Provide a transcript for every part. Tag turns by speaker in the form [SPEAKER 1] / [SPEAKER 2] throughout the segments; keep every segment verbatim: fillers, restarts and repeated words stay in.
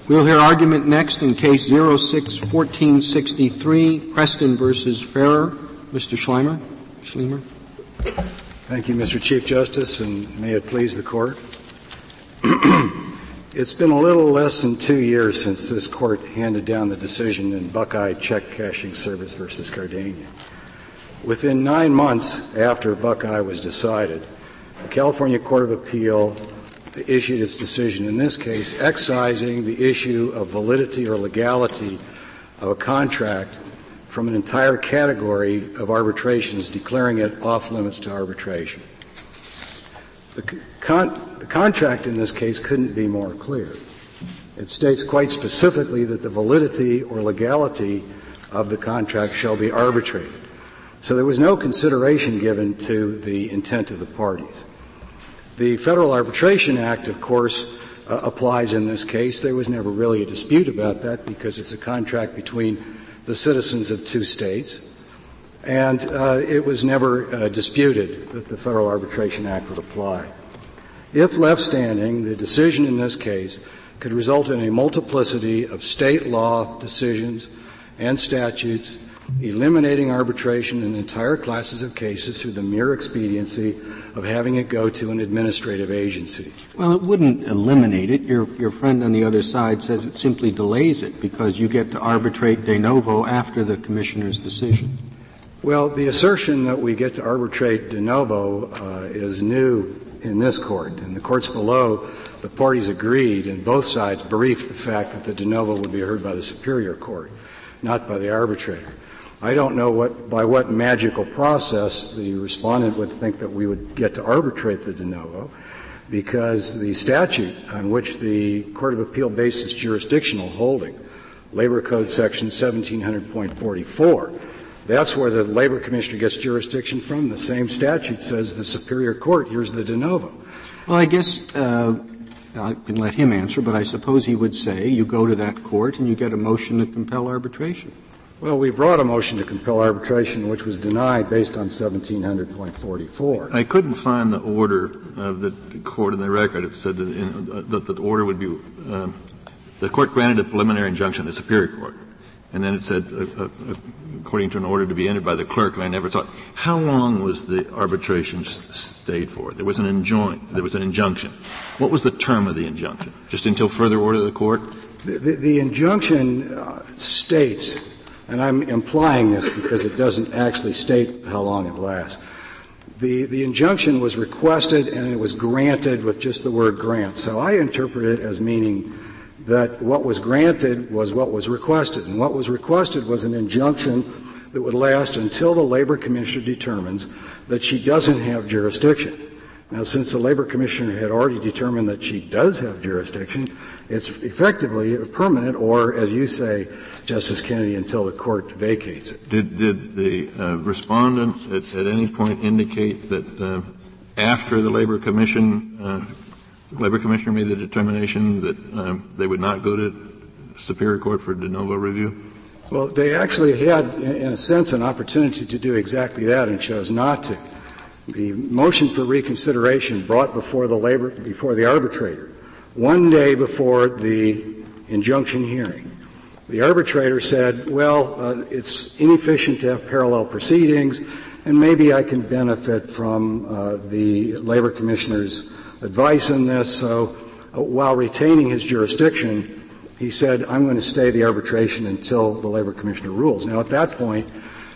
[SPEAKER 1] We'll hear argument next in Case zero six fourteen sixty-three, Preston versus Ferrer. Mister Schleimer. Schleimer.
[SPEAKER 2] Thank you, Mister Chief Justice, and may it please the Court. It's been a little less than two years since this Court handed down the decision in Buckeye Check Cashing Service versus Gardania. Within nine months after Buckeye was decided, the California Court of Appeal issued its decision in this case excising the issue of validity or legality of a contract from an entire category of arbitrations, declaring it off limits to arbitration. The, con- the contract in this case couldn't be more clear. It states quite specifically that the validity or legality of the contract shall be arbitrated. So there was no consideration given to the intent of the parties. The Federal Arbitration Act, of course, uh, applies in this case. There was never really a dispute about that because it's a contract between the citizens of two states. And uh, it was never uh, disputed that the Federal Arbitration Act would apply. If left standing, the decision in this case could result in a multiplicity of state law decisions and statutes eliminating arbitration in entire classes of cases through the mere expediency of having it go to an administrative agency.
[SPEAKER 1] Well, it wouldn't eliminate it. Your, your friend on the other side says it simply delays it because you get to arbitrate de novo after the commissioner's decision.
[SPEAKER 2] Well, the assertion that we get to arbitrate de novo uh, is new in this court. In the courts below, the parties agreed, and both sides briefed the fact that the de novo would be heard by the Superior Court, not by the arbitrator. I don't know what, by what magical process the respondent would think that we would get to arbitrate the de novo, because the statute on which the Court of Appeal based its jurisdictional holding, Labor Code Section seventeen hundred point forty-four, that's where the Labor Commissioner gets jurisdiction from. The same statute says the Superior Court hears the de novo.
[SPEAKER 1] Well, I guess uh, I can let him answer, but I suppose he would say you go to that court and you get a motion to compel arbitration.
[SPEAKER 2] Well, we brought a motion to compel arbitration, which was denied based on seventeen hundred point forty-four.
[SPEAKER 3] I couldn't find the order of the court in the record. It said that, in, uh, that the order would be uh, the court granted a preliminary injunction to the Superior Court, and then it said, uh, uh, according to an order to be entered by the clerk. And I never saw it. How long was the arbitration s- stayed for? There was an enjoin. There was an injunction. What was the term of the injunction? Just until further order of the court?
[SPEAKER 2] The, the, the injunction uh, states. And I'm implying this because it doesn't actually state how long it lasts. The, the injunction was requested and it was granted with just the word grant. So I interpret it as meaning that what was granted was what was requested. And what was requested was an injunction that would last until the Labor Commissioner determines that she doesn't have jurisdiction. Now, since the Labor Commissioner had already determined that she does have jurisdiction, it's effectively permanent, or, as you say, Justice Kennedy, until the court vacates it.
[SPEAKER 3] Did, did the uh, respondent at, at any point indicate that uh, after the Labor Commission, uh, Labor Commissioner made the determination that uh, they would not go to Superior Court for de novo review?
[SPEAKER 2] Well, they actually had, in a sense, an opportunity to do exactly that and chose not to. The motion for reconsideration brought before the labor, before the arbitrator, one day before the injunction hearing. The arbitrator said, well, uh, it's inefficient to have parallel proceedings, and maybe I can benefit from uh, the Labor Commissioner's advice on this. So uh, while retaining his jurisdiction, he said, I'm going to stay the arbitration until the Labor Commissioner rules. Now, at that point,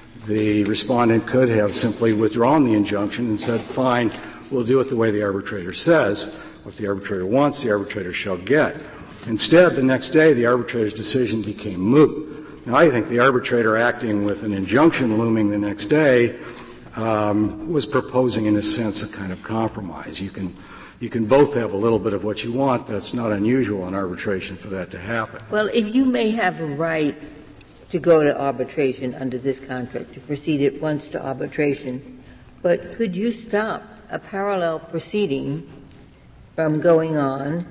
[SPEAKER 2] the respondent could have simply withdrawn the injunction and said, fine, we'll do it the way the arbitrator says. What the arbitrator wants, the arbitrator shall get. Instead, the next day, the arbitrator's decision became moot. Now, I think the arbitrator acting with an injunction looming the next day um, was proposing, in a sense, a kind of compromise. You can you can both have a little bit of what you want. That's not unusual in arbitration for that to happen.
[SPEAKER 4] Well, if you may have a right to go to arbitration under this contract, to proceed at once to arbitration, but could you stop a parallel proceeding from going on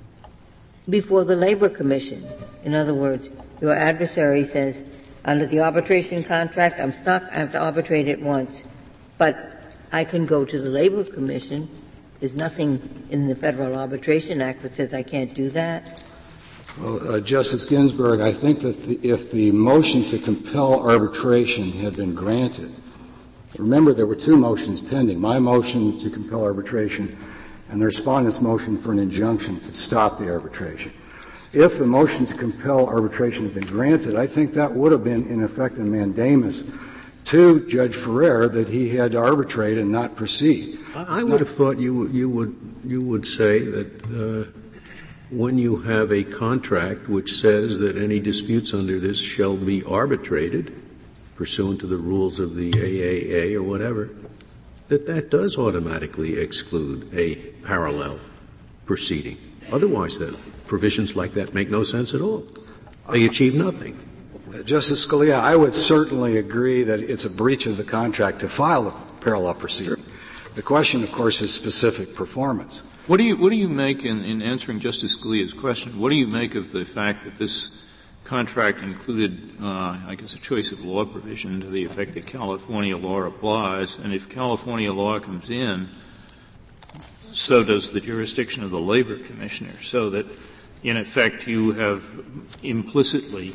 [SPEAKER 4] before the Labor Commission? In other words, your adversary says, under the arbitration contract, I'm stuck, I have to arbitrate at once, but I can go to the Labor Commission. There's nothing in the Federal Arbitration Act that says I can't do that.
[SPEAKER 2] Well, uh, Justice Ginsburg, I think that the, if the motion to compel arbitration had been granted, remember there were two motions pending, my motion to compel arbitration and the respondent's motion for an injunction to stop the arbitration. If the motion to compel arbitration had been granted, I think that would have been, in effect, a mandamus to Judge Ferrer that he had to arbitrate and not proceed.
[SPEAKER 5] I, I would have thought you, you would you would say that uh, when you have a contract which says that any disputes under this shall be arbitrated pursuant to the rules of the A A A or whatever, that that does automatically exclude a parallel proceeding. Otherwise, the provisions like that make no sense at all. They achieve nothing.
[SPEAKER 2] Uh, Justice Scalia, I would certainly agree that it's a breach of the contract to file a parallel proceeding. The question, of course, is specific performance.
[SPEAKER 6] What do you, what do you make in, in answering Justice Scalia's question? What do you make of the fact that this contract included, uh, I guess, a choice of law provision to the effect that California law applies, and if California law comes in, so does the jurisdiction of the Labor Commissioner, so that, in effect, you have implicitly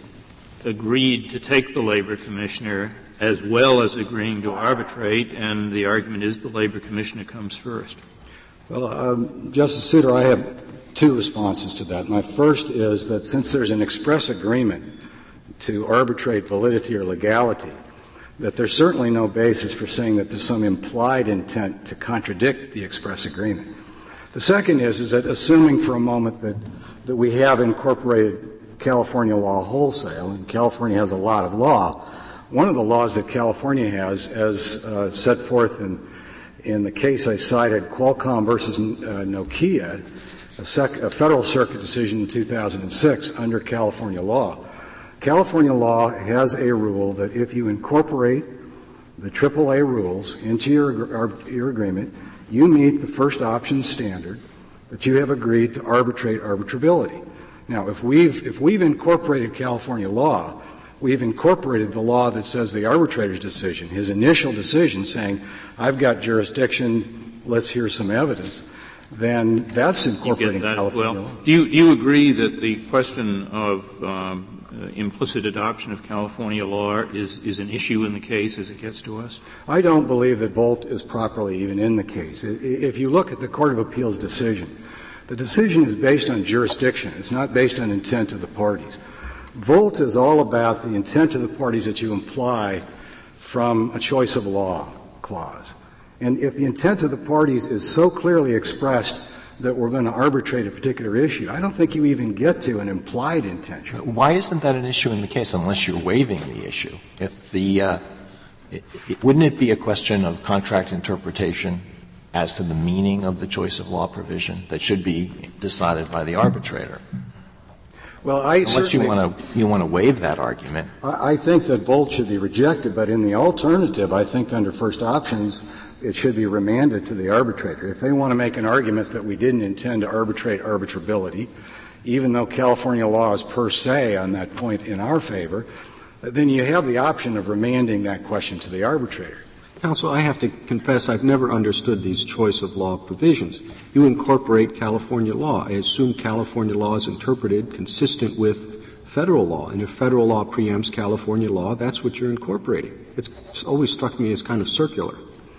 [SPEAKER 6] agreed to take the Labor Commissioner as well as agreeing to arbitrate, and the argument is the Labor Commissioner comes first.
[SPEAKER 2] Well, um, Justice Souter, I have two responses to that. My first is that since there's an express agreement to arbitrate validity or legality, that there's certainly no basis for saying that there's some implied intent to contradict the express agreement. The second is, is that assuming for a moment that, that we have incorporated California law wholesale, and California has a lot of law, one of the laws that California has, as uh, set forth in, in the case I cited, Qualcomm versus uh, Nokia, a, sec- a Federal Circuit decision in two thousand six under California law. California law has a rule that if you incorporate the triple A rules into your, your agreement, you meet the first option standard that you have agreed to arbitrate arbitrability. Now, if we've, if we've incorporated California law, we've incorporated the law that says the arbitrator's decision, his initial decision saying, I've got jurisdiction, let's hear some evidence, then that's incorporating that. California
[SPEAKER 6] well,
[SPEAKER 2] law.
[SPEAKER 6] Do you, do you agree that the question of um, uh, implicit adoption of California law is, is an issue in the case as it gets to us?
[SPEAKER 2] I don't believe that Volt is properly even in the case. If you look at the Court of Appeals decision, the decision is based on jurisdiction. It's not based on intent of the parties. Volt is all about the intent of the parties that you imply from a choice of law clause. And if the intent of the parties is so clearly expressed that we're going to arbitrate a particular issue, I don't think you even get to an implied intention.
[SPEAKER 7] Why isn't that an issue in the case unless you're waiving the issue? If the uh, it, it, wouldn't it be a question of contract interpretation as to the meaning of the choice of law provision that should be decided by the arbitrator?
[SPEAKER 2] Well, I
[SPEAKER 7] Unless you want to you want to waive that argument.
[SPEAKER 2] I, I think that Volt should be rejected, but in the alternative, I think under first options, it should be remanded to the arbitrator. If they want to make an argument that we didn't intend to arbitrate arbitrability, even though California law is per se on that point in our favor, then you have the option of remanding that question to the arbitrator.
[SPEAKER 1] Counsel, I have to confess I've never understood these choice of law provisions. You incorporate California law. I assume California law is interpreted consistent with federal law. And if federal law preempts California law, that's what you're incorporating. It's, it's always struck me as kind of circular.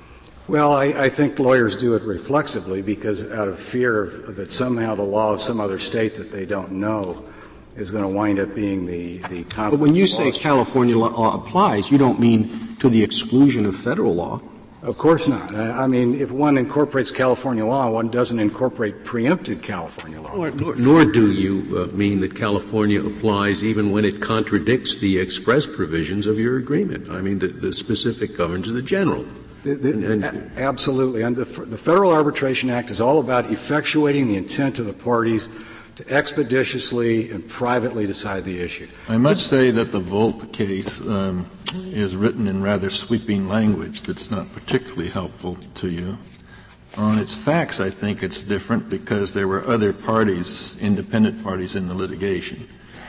[SPEAKER 2] Well, I, I think lawyers do it reflexively because out of fear of, that somehow the law of some other state that they don't know is going to wind up being the, the conflict.
[SPEAKER 1] But when you say California law applies, you don't mean to the exclusion of federal law.
[SPEAKER 2] Of course not. I, I mean, if one incorporates California law, one doesn't incorporate preempted California law.
[SPEAKER 5] Nor, nor, nor do you uh, mean that California applies even when it contradicts the express provisions of your agreement. I mean, the, the specific governs the general.
[SPEAKER 2] The, the,
[SPEAKER 5] and, and,
[SPEAKER 2] a- absolutely. And the, the Federal Arbitration Act is all about effectuating the intent of the parties to expeditiously and privately decide the issue.
[SPEAKER 3] I must say that the Volt case um, is written in rather sweeping language that's not particularly helpful to you. On its facts, I think it's different because there were other parties, independent parties in the litigation.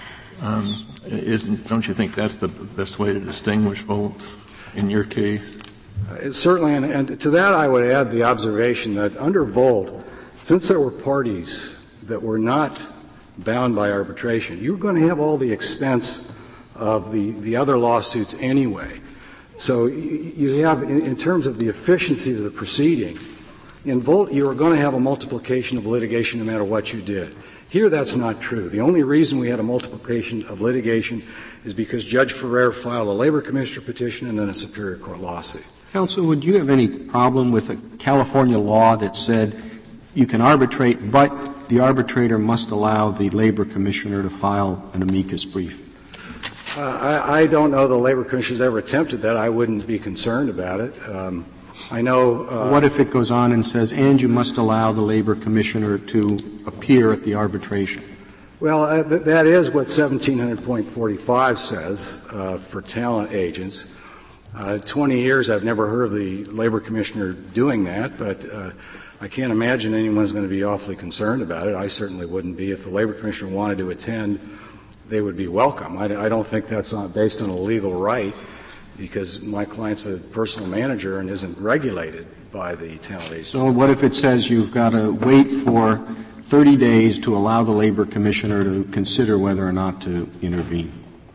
[SPEAKER 3] Um, isn't, don't you think that's the best way to distinguish Volt in your case?
[SPEAKER 2] Uh, certainly, and, and to that I would add the observation that under Volt, since there were parties that were not bound by arbitration. You're going to have all the expense of the, the other lawsuits anyway. So you have, in, in terms of the efficiency of the proceeding, in Volt you are going to have a multiplication of litigation no matter what you did. Here that's not true. The only reason we had a multiplication of litigation is because Judge Ferrer filed a labor commissioner petition and then a Superior Court lawsuit.
[SPEAKER 1] Counsel, would you have any problem with a California law that said you can arbitrate, but the arbitrator must allow the labor commissioner to file an amicus brief?
[SPEAKER 2] Uh, I, I don't know the labor commissioner's ever attempted that. I wouldn't be concerned about it. Um, I know. Uh,
[SPEAKER 1] what if it goes on and says, and you must allow the labor commissioner to appear at the arbitration?
[SPEAKER 2] Well, uh, th- that is what seventeen hundred point forty-five says uh, for talent agents. Uh, twenty years I've never heard of the labor commissioner doing that, but uh, I can't imagine anyone's going to be awfully concerned about it. I certainly wouldn't be. If the labor commissioner wanted to attend, they would be welcome. I, I don't think that's not based on a legal right, because my client's a personal manager and isn't regulated by the talent agency.
[SPEAKER 1] So what if it says you've got to wait for thirty days to allow the labor commissioner to consider whether or not to intervene?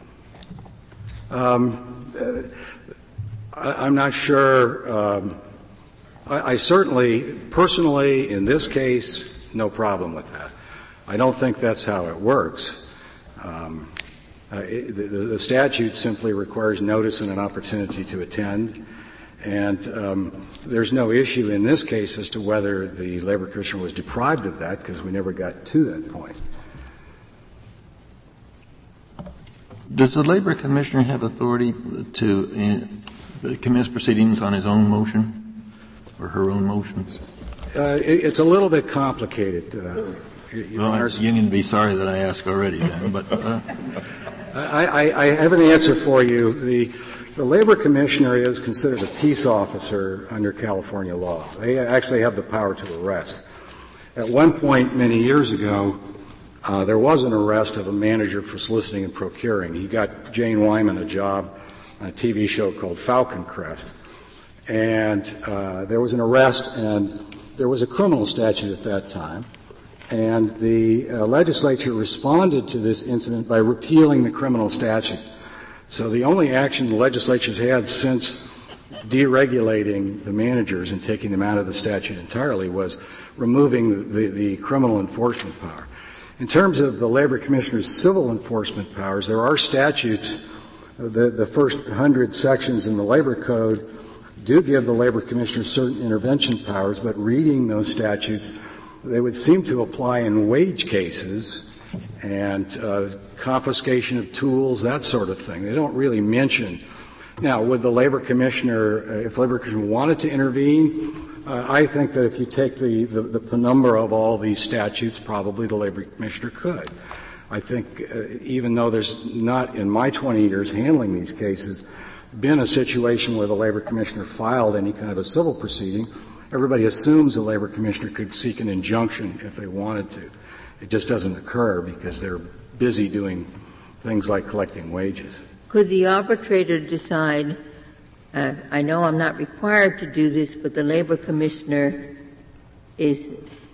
[SPEAKER 2] Um, uh, I, I'm not sure. Um, I, I certainly, personally, in this case, no problem with that. I don't think that's how it works. Um, uh, it, the, the statute simply requires notice and an opportunity to attend, and um, there's no issue in this case as to whether the labor commissioner was deprived of that, because we never got to that point.
[SPEAKER 3] Does the labor commissioner have authority to uh, commence proceedings on his own motion or her own motions?
[SPEAKER 2] Uh, it, it's a little bit complicated. Uh, Your
[SPEAKER 3] well,
[SPEAKER 2] Honors.
[SPEAKER 3] you can be sorry that I asked already then, but uh,
[SPEAKER 2] I, I, I have an answer for you. The, the labor commissioner is considered a peace officer under California law. They actually have the power to arrest. At one point many years ago, uh, there was an arrest of a manager for soliciting and procuring. He got Jane Wyman a job on a T V show called Falcon Crest. And uh, there was an arrest, and there was a criminal statute at that time. And the uh, legislature responded to this incident by repealing the criminal statute. So the only action the legislature's had since deregulating the managers and taking them out of the statute entirely was removing the, the criminal enforcement power. In terms of the labor commissioner's civil enforcement powers, there are statutes. The, the first hundred sections in the labor code do give the labor commissioner certain intervention powers, but reading those statutes, they would seem to apply in wage cases and uh, confiscation of tools, that sort of thing. They don't really mention. Now, would the labor commissioner, uh, if the labor commissioner wanted to intervene, uh, I think that if you take the, the, the penumbra of all these statutes, probably the labor commissioner could. I think uh, even though there's not, in my twenty years handling these cases, been a situation where the labor commissioner filed any kind of a civil proceeding, everybody assumes the labor commissioner could seek an injunction if they wanted to. It just doesn't occur because they're busy doing things like collecting wages.
[SPEAKER 4] Could the arbitrator decide, uh, I know I'm not required to do this, but the labor commissioner is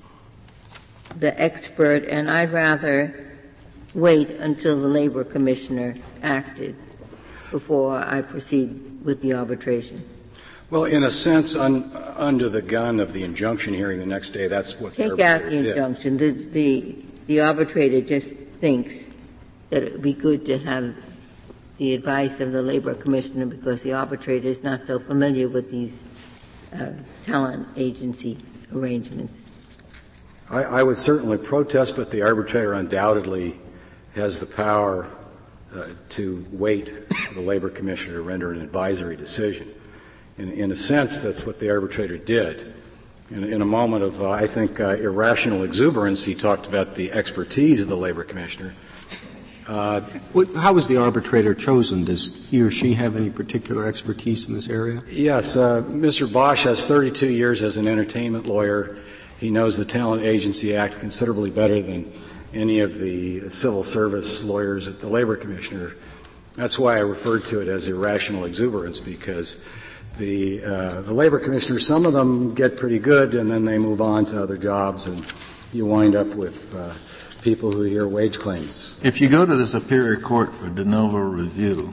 [SPEAKER 4] the expert, and I'd rather wait until the labor commissioner acted before I proceed with the arbitration?
[SPEAKER 2] Well, in a sense, un, under the gun of the injunction hearing the next day, that's what
[SPEAKER 4] Take
[SPEAKER 2] the
[SPEAKER 4] out the
[SPEAKER 2] did.
[SPEAKER 4] injunction. The, the, the arbitrator just thinks that it would be good to have the advice of the labor commissioner because the arbitrator is not so familiar with these uh, talent agency arrangements.
[SPEAKER 2] I, I would certainly protest, but the arbitrator undoubtedly has the power uh, to wait for the labor commissioner to render an advisory decision. In, in a sense, that's what the arbitrator did. In, in a moment of, uh, I think, uh, irrational exuberance, he talked about the expertise of the labor commissioner.
[SPEAKER 1] Uh, what, how was the arbitrator chosen? Does he or she have any particular expertise in this area?
[SPEAKER 2] Yes. Uh, Mister Bosch has thirty-two years as an entertainment lawyer. He knows the Talent Agency Act considerably better than any of the civil service lawyers at the labor commissioner. That's why I referred to it as irrational exuberance, because the, uh, the labor commissioner, some of them get pretty good and then they move on to other jobs and you wind up with uh, people who hear wage claims.
[SPEAKER 3] If you go to the Superior Court for de novo review,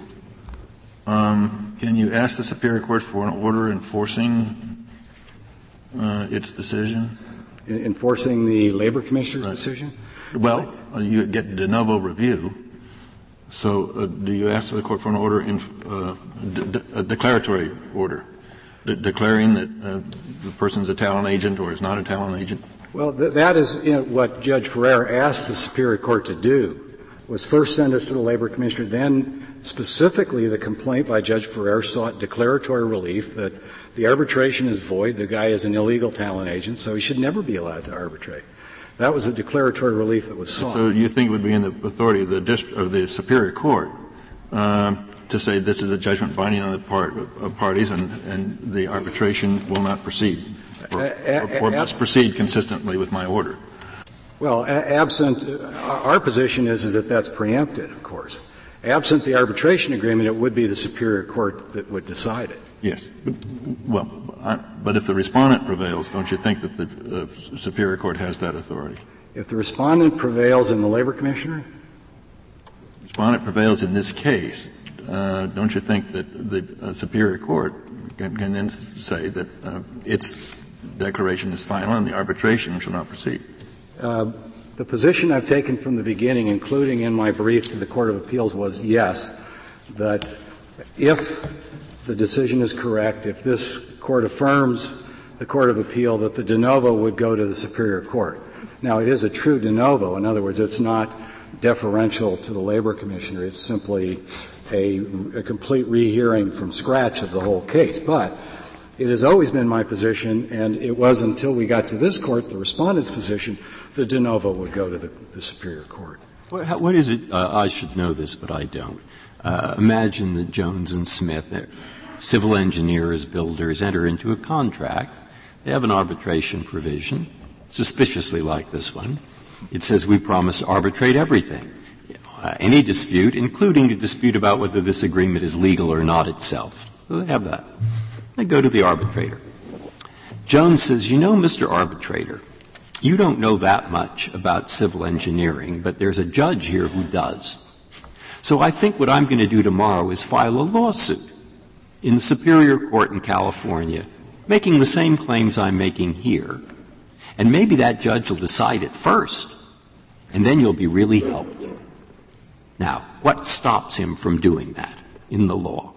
[SPEAKER 3] um, can you ask the Superior Court for an order enforcing uh, its decision?
[SPEAKER 2] In, enforcing the Labor Commissioner's
[SPEAKER 3] right.
[SPEAKER 2] decision?
[SPEAKER 3] Well, uh, you get de novo review. So, uh, do you ask the court for an order, in, uh, de- de- a declaratory order, de- declaring that uh, the person's a talent agent or is not a talent agent?
[SPEAKER 2] Well, th- that is you know, what Judge Ferrer asked the Superior Court to do, was first send us to the Labor Commissioner, then specifically the complaint by Judge Ferrer sought declaratory relief that the arbitration is void, the guy is an illegal talent agent, so he should never be allowed to arbitrate. That was the declaratory relief that was sought.
[SPEAKER 3] So you think it would be in the authority of the district, of the Superior Court um, to say this is a judgment binding on the part of parties and, and the arbitration will not proceed or, or, or must proceed consistently with my order?
[SPEAKER 2] Well, a- absent uh, our position is is that that's preempted, of course. Absent the arbitration agreement, it would be the Superior Court that would decide it.
[SPEAKER 3] Yes. Well, I, but if the respondent prevails, don't you think that the uh, Superior Court has that authority?
[SPEAKER 2] If the respondent prevails in the Labor Commissioner?
[SPEAKER 3] Respondent prevails in this case, uh, don't you think that the uh, Superior Court can, can then say that uh, its declaration is final and the arbitration shall not proceed?
[SPEAKER 2] Uh, the position I've taken from the beginning, including in my brief to the Court of Appeals, was yes, that if the decision is correct, if this Court affirms the Court of Appeal, that the de novo would go to the Superior Court. Now, it is a true de novo. In other words, it's not deferential to the Labor Commissioner. It's simply a, a complete rehearing from scratch of the whole case. But it has always been my position, and it was until we got to this Court, the respondent's position, the de novo would go to the, the Superior Court.
[SPEAKER 8] What, how, what is it? Uh, I should know this, but I don't. Uh, imagine that Jones and Smith, civil engineers, builders, enter into a contract. They have an arbitration provision, suspiciously like this one. It says we promise to arbitrate everything, you know, uh, any dispute, including a dispute about whether this agreement is legal or not itself. So they have that. They go to the arbitrator. Jones says, you know, Mister Arbitrator, you don't know that much about civil engineering, but there's a judge here who does. So I think what I'm going to do tomorrow is file a lawsuit in the Superior Court in California, making the same claims I'm making here. And maybe that judge will decide it first, and then you'll be really helped. Now, what stops him from doing that in the law?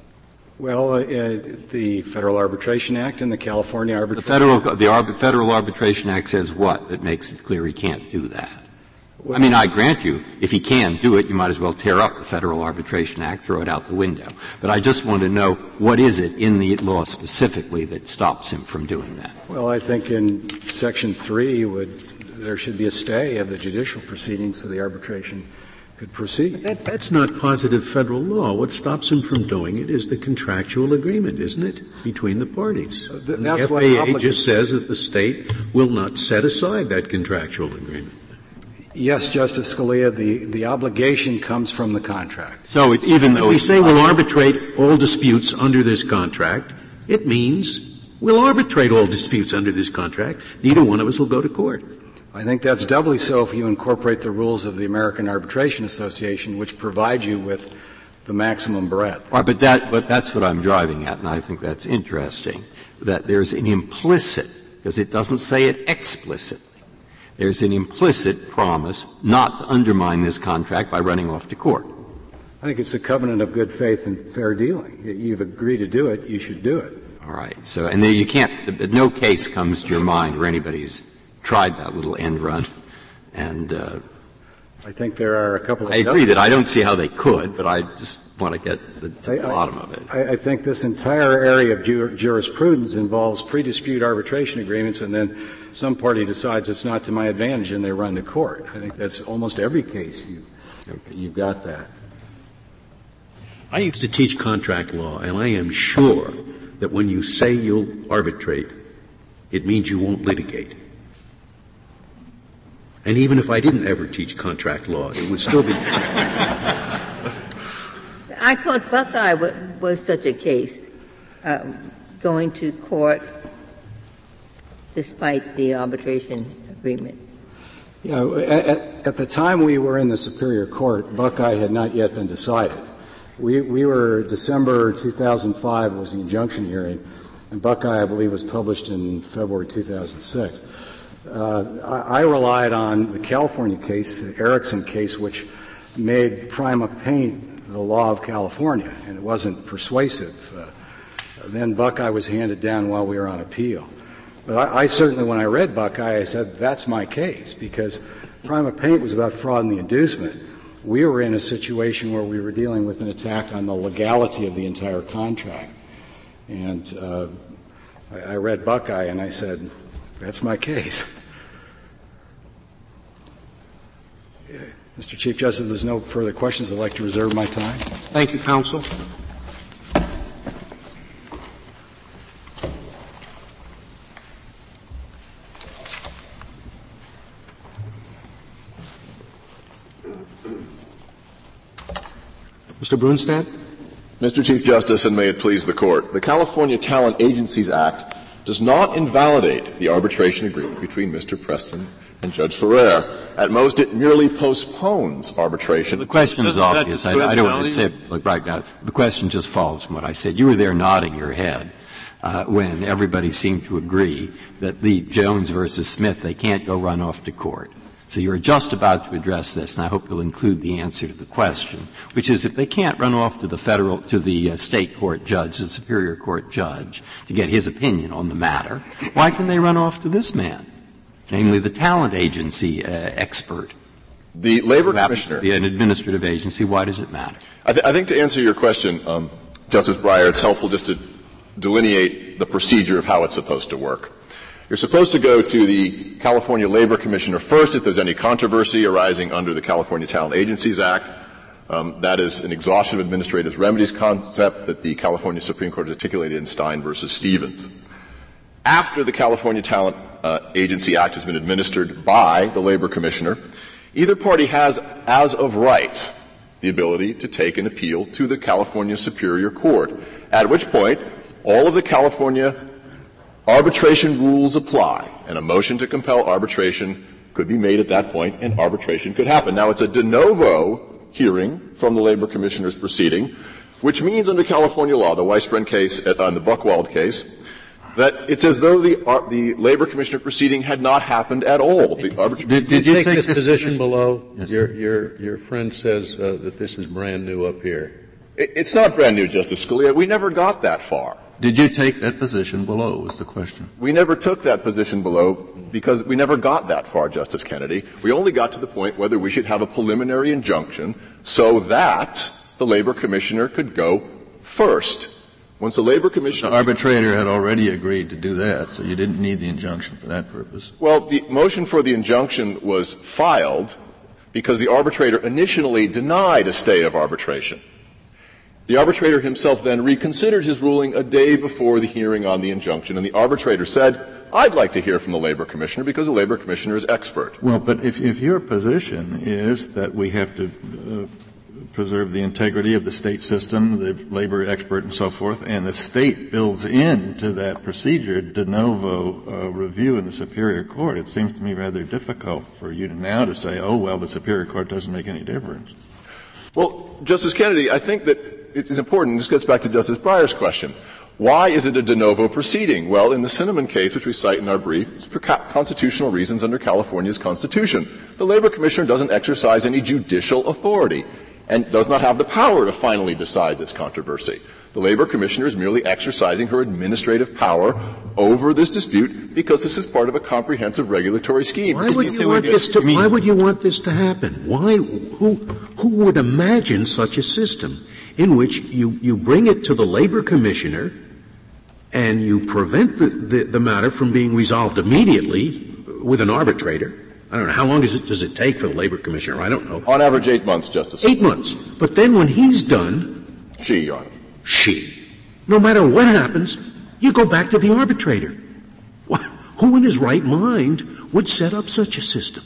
[SPEAKER 2] Well, uh, the Federal Arbitration Act and the California Arbitration
[SPEAKER 8] The Federal, the Arbi- Federal Arbitration Act says what that makes it clear he can't do that? I mean, I grant you, if he can do it, you might as well tear up the Federal Arbitration Act, throw it out the window. But I just want to know, what is it in the law specifically that stops him from doing that?
[SPEAKER 2] Well, I think in Section three would there should be a stay of the judicial proceedings so the arbitration could proceed.
[SPEAKER 5] That, that's not positive federal law. What stops him from doing it is the contractual agreement, isn't it, between the parties?
[SPEAKER 2] Uh, th-
[SPEAKER 5] and
[SPEAKER 2] that's
[SPEAKER 5] the
[SPEAKER 2] what
[SPEAKER 5] F A A
[SPEAKER 2] oblig-
[SPEAKER 5] just says that the state will not set aside that contractual agreement.
[SPEAKER 2] Yes, Justice Scalia, the, the obligation comes from the contract.
[SPEAKER 8] So it, even though
[SPEAKER 5] we
[SPEAKER 8] it's
[SPEAKER 5] say we'll arbitrate all disputes under this contract, it means we'll arbitrate all disputes under this contract. Neither one of us will go to court.
[SPEAKER 2] I think that's doubly so if you incorporate the rules of the American Arbitration Association, which provide you with the maximum breadth.
[SPEAKER 8] All right, but that, but that's what I'm driving at, and I think that's interesting, that there's an implicit, because it doesn't say it explicitly, there's an implicit promise not to undermine this contract by running off to court.
[SPEAKER 2] I think it's a covenant of good faith and fair dealing. You've agreed to do it, you should do it.
[SPEAKER 8] All right. So, and there you can't, no case comes to your mind where anybody's tried that little end run. And, uh,
[SPEAKER 2] I think there are a couple of
[SPEAKER 8] I agree that I don't see how they could, but I just want to get the, to the
[SPEAKER 2] I,
[SPEAKER 8] bottom of it.
[SPEAKER 2] I, I think this entire area of ju- jurisprudence involves pre-dispute arbitration agreements, and then some party decides it's not to my advantage and they run to court. I think that's almost every case you, you've got that.
[SPEAKER 5] I used to teach contract law, and I am sure that when you say you'll arbitrate, it means you won't litigate. And even if I didn't ever teach contract law, it would still be true.
[SPEAKER 4] I thought Buckeye w- was such a case, um, going to court despite the arbitration agreement.
[SPEAKER 2] You know, at, at the time we were in the Superior Court, Buckeye had not yet been decided. We, we were, December two thousand five was the injunction hearing, and Buckeye, I believe, was published in February two thousand six. Uh, I, I relied on the California case, the Erickson case, which made prima paint the law of California, and it wasn't persuasive. Uh, then Buckeye was handed down while we were on appeal. But I, I certainly, when I read Buckeye, I said, that's my case, because prima paint was about fraud in the inducement. We were in a situation where we were dealing with an attack on the legality of the entire contract. And uh, I, I read Buckeye, and I said, that's my case. Mister Chief Justice, if there's no further questions, I'd like to reserve my time.
[SPEAKER 1] Thank you, counsel. Mister Brunstad?
[SPEAKER 9] Mister Chief Justice, and may it please the Court, the California Talent Agencies Act does not invalidate the arbitration agreement between Mister Preston and Judge Ferrer. At most, it merely postpones arbitration.
[SPEAKER 8] The question is obvious. I, I don't want to say it like right now. The question just follows from what I said. You were there nodding your head uh, when everybody seemed to agree that the Jones versus Smith, they can't go run off to court. So you're just about to address this, and I hope you'll include the answer to the question, which is if they can't run off to the federal, to the uh, state court judge, the superior court judge, to get his opinion on the matter, why can they run off to this man, namely the talent agency uh, expert?
[SPEAKER 9] The labor commissioner.
[SPEAKER 8] Be an administrative agency. Why does it matter?
[SPEAKER 9] I, th- I think to answer your question, um, Justice Breyer, it's helpful just to delineate the procedure of how it's supposed to work. You're supposed to go to the California Labor Commissioner first if there's any controversy arising under the California Talent Agencies Act. Um, that is an exhaustion of administrative remedies concept that the California Supreme Court has articulated in Stein versus Stevens. After the California Talent uh, Agency Act has been administered by the Labor Commissioner, either party has, as of right, the ability to take an appeal to the California Superior Court, at which point all of the California arbitration rules apply, and a motion to compel arbitration could be made at that point, and arbitration could happen. Now, it's a de novo hearing from the Labor Commissioner's proceeding, which means under California law, the Weisbrand case and uh, the Buchwald case, that it's as though the, uh, the Labor Commissioner proceeding had not happened at all. The arbitra-
[SPEAKER 5] did, did you take, take this position below? Yes. Your, your, your friend says uh, that this is brand new up here.
[SPEAKER 9] It, it's not brand new, Justice Scalia. We never got that far.
[SPEAKER 3] Did you take that position below, was the question.
[SPEAKER 9] We never took that position below because we never got that far, Justice Kennedy. We only got to the point whether we should have a preliminary injunction so that the Labor Commissioner could go first. Once the Labor Commissioner...
[SPEAKER 3] The arbitrator had already agreed to do that, so you didn't need the injunction for that purpose.
[SPEAKER 9] Well, the motion for the injunction was filed because the arbitrator initially denied a stay of arbitration. The arbitrator himself then reconsidered his ruling a day before the hearing on the injunction, and the arbitrator said, I'd like to hear from the Labor Commissioner because the Labor Commissioner is expert.
[SPEAKER 3] Well, but if, if your position is that we have to uh, preserve the integrity of the state system, the labor expert and so forth, and the state builds into that procedure de novo uh, review in the Superior Court, it seems to me rather difficult for you to now to say, oh, well, the Superior Court doesn't make any difference.
[SPEAKER 9] Well, Justice Kennedy, I think that it is important. This gets back to Justice Breyer's question. Why is it a de novo proceeding? Well, in the Cinnamon case, which we cite in our brief, it's for ca- constitutional reasons under California's Constitution. The Labor Commissioner doesn't exercise any judicial authority and does not have the power to finally decide this controversy. The Labor Commissioner is merely exercising her administrative power over this dispute because this is part of a comprehensive regulatory scheme.
[SPEAKER 5] Why would you want this to, why would you want this to happen? Why, who, who would imagine such a system in which you, you bring it to the Labor Commissioner and you prevent the, the, the matter from being resolved immediately with an arbitrator? I don't know. How long is it, does it take for the Labor Commissioner? I don't know.
[SPEAKER 9] On average, eight months, Justice.
[SPEAKER 5] Eight months. But then when he's done...
[SPEAKER 9] She, Your Honor.
[SPEAKER 5] She. No matter what happens, you go back to the arbitrator. Who in his right mind would set up such a system?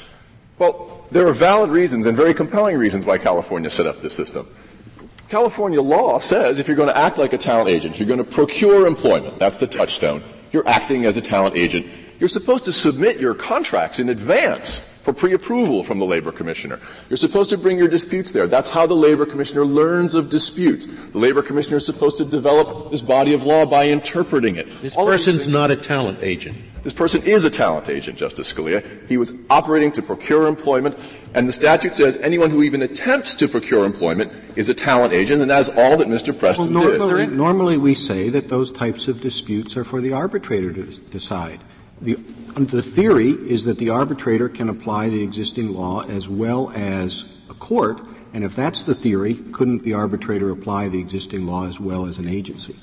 [SPEAKER 9] Well, there are valid reasons and very compelling reasons why California set up this system. California law says if you're going to act like a talent agent, you're going to procure employment. That's the touchstone. You're acting as a talent agent. You're supposed to submit your contracts in advance for pre-approval from the Labor Commissioner. You're supposed to bring your disputes there. That's how the Labor Commissioner learns of disputes. The Labor Commissioner is supposed to develop this body of law by interpreting it.
[SPEAKER 5] This
[SPEAKER 9] All
[SPEAKER 5] person's not a talent agent.
[SPEAKER 9] This person is a talent agent, Justice Scalia. He was operating to procure employment, and the statute says anyone who even attempts to procure employment is a talent agent, and that's all that Mister Preston
[SPEAKER 1] well, normally,
[SPEAKER 9] did.
[SPEAKER 1] Normally we say that those types of disputes are for the arbitrator to decide. The, the theory is that the arbitrator can apply the existing law as well as a court, and if that's the theory, couldn't the arbitrator apply the existing law as well as an agency?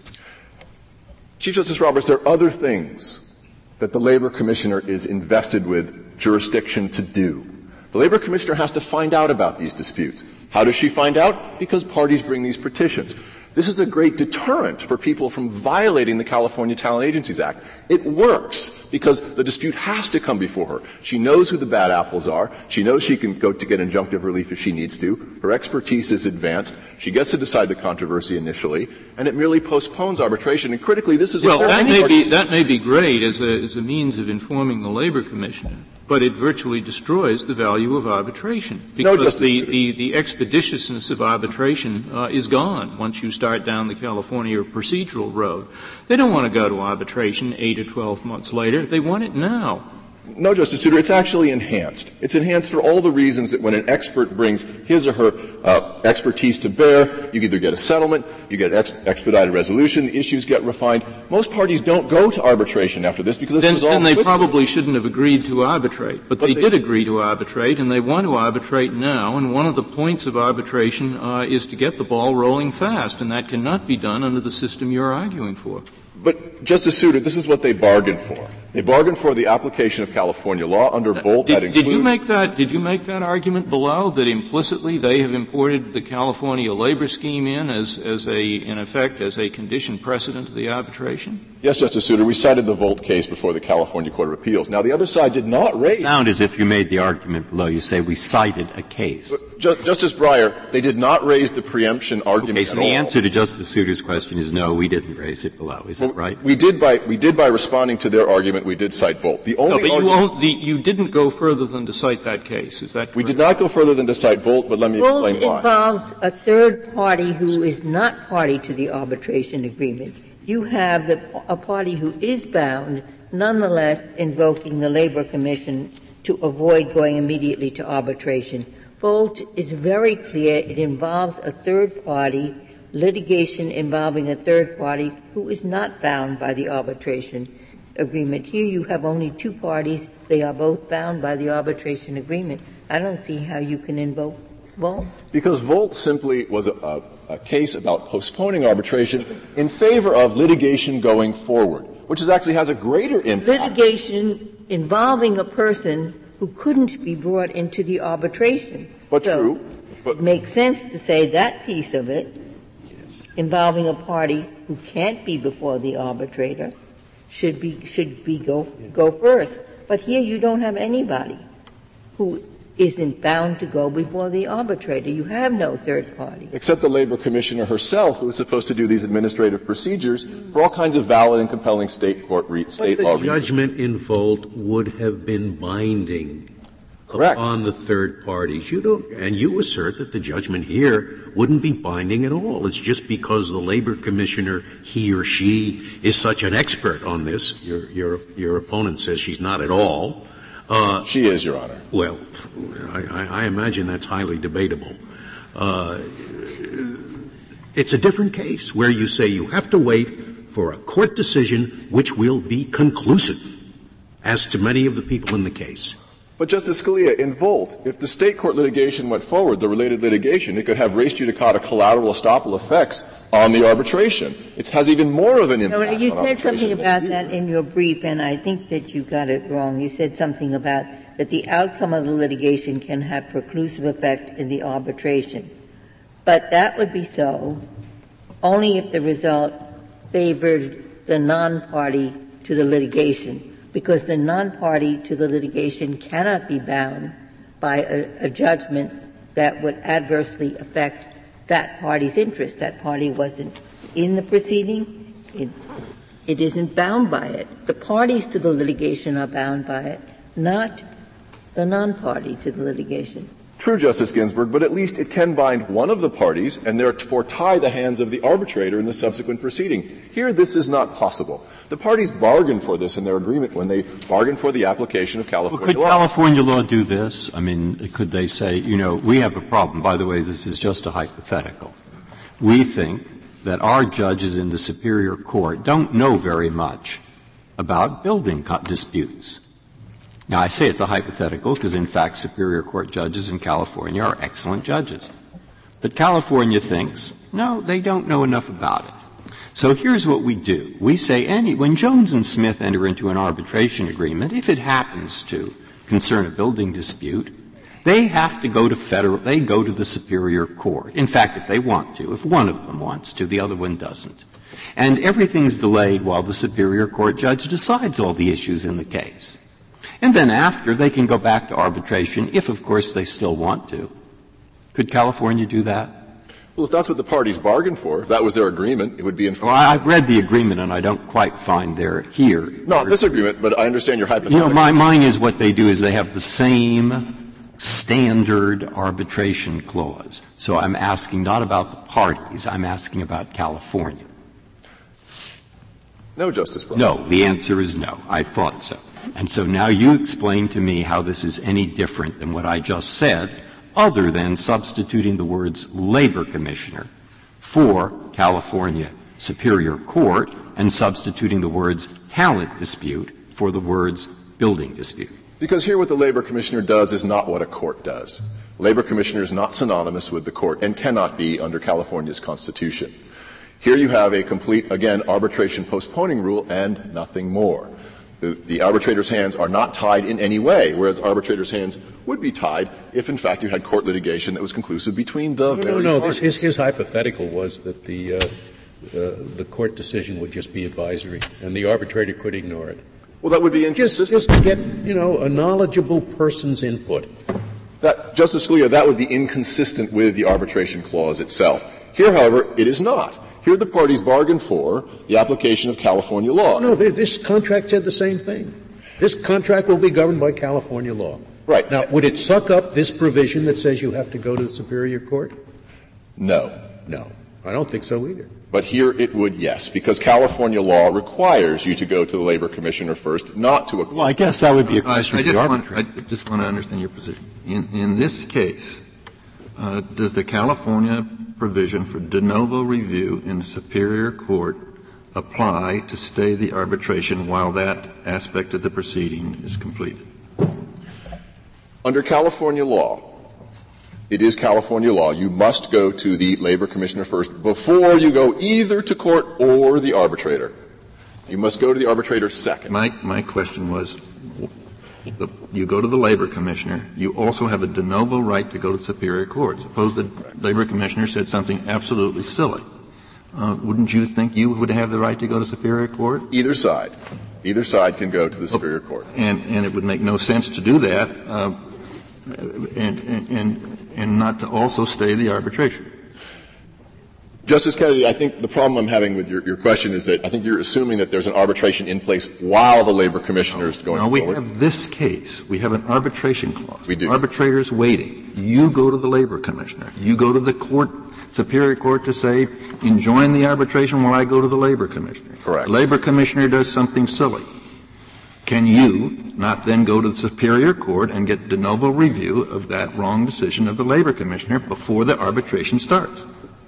[SPEAKER 9] Chief Justice Roberts, there are other things that the Labor Commissioner is invested with jurisdiction to do. The Labor Commissioner has to find out about these disputes. How does she find out? Because parties bring these petitions. This is a great deterrent for people from violating the California Talent Agencies Act. It works because the dispute has to come before her. She knows who the bad apples are. She knows she can go to get injunctive relief if she needs to. Her expertise is advanced. She gets to decide the controversy initially, and it merely postpones arbitration. And critically, this is
[SPEAKER 6] well, that may
[SPEAKER 9] be
[SPEAKER 6] that may be great as a as a means of informing the Labor Commissioner, but it virtually destroys the value of arbitration because
[SPEAKER 9] no,
[SPEAKER 6] the, the the expeditiousness of arbitration uh, is gone once you start down the California procedural road. They don't want to go to arbitration eight or twelve months later. They want it now.
[SPEAKER 9] No, Justice Souter, it's actually enhanced. It's enhanced for all the reasons that when an expert brings his or her uh, expertise to bear, you either get a settlement, you get an ex- expedited resolution, the issues get refined. Most parties don't go to arbitration after this because this
[SPEAKER 6] then,
[SPEAKER 9] was all
[SPEAKER 6] Then they
[SPEAKER 9] quickly.
[SPEAKER 6] probably shouldn't have agreed to arbitrate. But, but they, they did agree to arbitrate, and they want to arbitrate now, and one of the points of arbitration uh, is to get the ball rolling fast, and that cannot be done under the system you're arguing for.
[SPEAKER 9] But, Justice Souter, this is what they bargained for. They bargained for the application of California law under Volt.
[SPEAKER 6] Did,
[SPEAKER 9] that includes
[SPEAKER 6] did you make that, did you make that argument below, that implicitly they have imported the California labor scheme in as, as a, in effect, as a condition precedent to the arbitration?
[SPEAKER 9] Yes, Justice Souter. We cited the Volt case before the California Court of Appeals. Now, the other side did not raise.
[SPEAKER 8] It sound as if you made the argument below. You say we cited a case.
[SPEAKER 9] Ju- Justice Breyer, they did not raise the preemption argument
[SPEAKER 8] okay, so
[SPEAKER 9] at
[SPEAKER 8] the
[SPEAKER 9] all.
[SPEAKER 8] answer to Justice Souter's question is no, we didn't raise it below. Is
[SPEAKER 9] well,
[SPEAKER 8] that right?
[SPEAKER 9] We did by we did by responding to their argument. We did cite Volt. The only
[SPEAKER 6] no, but
[SPEAKER 9] argument,
[SPEAKER 6] you, won't, the, you didn't go further than to cite that case. Is that correct?
[SPEAKER 9] We did not go further than to cite Volt, but let me
[SPEAKER 4] Volt
[SPEAKER 9] explain why.
[SPEAKER 4] involves a third party who is not party to the arbitration agreement. You have the, a party who is bound, nonetheless invoking the Labor Commission to avoid going immediately to arbitration. Volt is very clear. It involves a third party, litigation involving a third party who is not bound by the arbitration agreement. Here you have only two parties. They are both bound by the arbitration agreement. I don't see how you can invoke Volt.
[SPEAKER 9] Because Volt simply was a, a, a case about postponing arbitration in favor of litigation going forward, which is actually has a greater impact.
[SPEAKER 4] Litigation involving a person who couldn't be brought into the arbitration.
[SPEAKER 9] But
[SPEAKER 4] so
[SPEAKER 9] true. But
[SPEAKER 4] it makes sense to say that piece of it, yes, involving a party who can't be before the arbitrator, should be should be go go first. But here you don't have anybody who isn't bound to go before the arbitrator. You have no third party.
[SPEAKER 9] Except the Labor Commissioner herself, who is supposed to do these administrative procedures for all kinds of valid and compelling state court re- state
[SPEAKER 5] but
[SPEAKER 9] law
[SPEAKER 5] the judgment in Volt would have been binding
[SPEAKER 9] Correct.
[SPEAKER 5] upon the third parties. You don't, and you assert that the judgment here wouldn't be binding at all. It's just because the Labor Commissioner, he or she, is such an expert on this. Your your your opponent says she's not at all.
[SPEAKER 9] Uh, she is, Your Honor.
[SPEAKER 5] Well, I, I imagine that's highly debatable. Uh, it's a different case where you say you have to wait for a court decision which will be conclusive as to many of the people in the case.
[SPEAKER 9] But, Justice Scalia, in Volt, if the state court litigation went forward, the related litigation, it could have res judicata collateral estoppel effects on the arbitration. It has even more of an impact.
[SPEAKER 4] No, you
[SPEAKER 9] on
[SPEAKER 4] said something about
[SPEAKER 9] here.
[SPEAKER 4] that in your brief, and I think that you got it wrong. You said something about that the outcome of the litigation can have preclusive effect in the arbitration. But that would be so only if the result favored the non-party to the litigation, because the non-party to the litigation cannot be bound by a, a judgment that would adversely affect that party's interest. That party wasn't in the proceeding. It, it isn't bound by it. The parties to the litigation are bound by it, not the non-party to the litigation.
[SPEAKER 9] True, Justice Ginsburg, but at least it can bind one of the parties and therefore tie the hands of the arbitrator in the subsequent proceeding. Here, this is not possible. The parties bargained for this in their agreement when they bargained for the application of California
[SPEAKER 8] well, could
[SPEAKER 9] law.
[SPEAKER 8] California law do this? I mean, could they say, you know, we have a problem. By the way, this is just a hypothetical. We think that our judges in the Superior Court don't know very much about building disputes. Now, I say it's a hypothetical because, in fact, Superior Court judges in California are excellent judges. But California thinks, no, they don't know enough about it. So here's what we do. We say any, when Jones and Smith enter into an arbitration agreement, if it happens to concern a building dispute, they have to go to federal, they go to the Superior Court. In fact, if they want to, if one of them wants to, the other one doesn't. And everything's delayed while the Superior Court judge decides all the issues in the case. And then after, they can go back to arbitration if, of course, they still want to. Could California do that?
[SPEAKER 9] Well, if that's what the parties bargained for, if that was their agreement, it would be enforced.
[SPEAKER 8] Well, I've read the agreement, and I don't quite find there here.
[SPEAKER 9] Not this agreement, but I understand your hypothetical.
[SPEAKER 8] You know, my, mine is what they do is they have the same standard arbitration clause. So I'm asking not about the parties, I'm asking about California.
[SPEAKER 9] No, Justice Breyer.
[SPEAKER 8] No, the answer is no. I thought so. And so now you explain to me how this is any different than what I just said, other than substituting the words labor commissioner for California Superior Court and substituting the words talent dispute for the words building dispute.
[SPEAKER 9] Because here what the labor commissioner does is not what a court does. Labor commissioner is not synonymous with the court and cannot be under California's Constitution. Here you have a complete, again, arbitration postponing rule and nothing more. The, the arbitrator's hands are not tied in any way, whereas arbitrators' hands would be tied if, in fact, you had court litigation that was conclusive between the
[SPEAKER 5] no,
[SPEAKER 9] very
[SPEAKER 5] No, no,
[SPEAKER 9] parties.
[SPEAKER 5] his, his hypothetical was that the, uh, uh, the court decision would just be advisory, and the arbitrator could ignore it.
[SPEAKER 9] Well, that would be inconsistent.
[SPEAKER 5] Just, just to get, you know, a knowledgeable person's input.
[SPEAKER 9] That, Justice Scalia, that would be inconsistent with the arbitration clause itself. Here, however, it is not. Here the parties bargained for the application of California law.
[SPEAKER 5] No, this contract said the same thing. This contract will be governed by California law.
[SPEAKER 9] Right.
[SPEAKER 5] Now, would it suck up this provision that says you have to go to the Superior Court?
[SPEAKER 9] No.
[SPEAKER 5] No. I don't think so either.
[SPEAKER 9] But here it would, yes, because California law requires you to go to the labor commissioner first, not to a court.
[SPEAKER 8] Well, I guess that would be a question
[SPEAKER 3] I, I
[SPEAKER 8] for the
[SPEAKER 3] want,
[SPEAKER 8] arbitrator.
[SPEAKER 3] I just want to understand your position. In, in this case, uh, does the California provision for de novo review in the Superior Court apply to stay the arbitration while that aspect of the proceeding is completed?
[SPEAKER 9] Under California law, it is California law. You must go to the labor commissioner first before you go either to court or the arbitrator. You must go to the arbitrator second.
[SPEAKER 3] My, my question was, the, you go to the labor commissioner. You also have a de novo right to go to the Superior Court. Suppose the labor commissioner said something absolutely silly. Uh, wouldn't you think you would have the right to go to Superior Court?
[SPEAKER 9] Either side. Either side can go to the Superior Court.
[SPEAKER 3] And, and it would make no sense to do that, uh, and, and, and not to also stay the arbitration.
[SPEAKER 9] Justice Kennedy, I think the problem I'm having with your, your question is that I think you're assuming that there's an arbitration in place while the labor commissioner is going
[SPEAKER 3] no, we
[SPEAKER 9] forward.
[SPEAKER 3] have this case. We have an arbitration clause.
[SPEAKER 9] We do.
[SPEAKER 3] Arbitrator's waiting. You go to the labor commissioner. You go to the court, Superior Court, to say, enjoin the arbitration while I go to the labor commissioner.
[SPEAKER 9] Correct.
[SPEAKER 3] The labor commissioner does something silly. Can you not then go to the Superior Court and get de novo review of that wrong decision of the labor commissioner before the arbitration starts?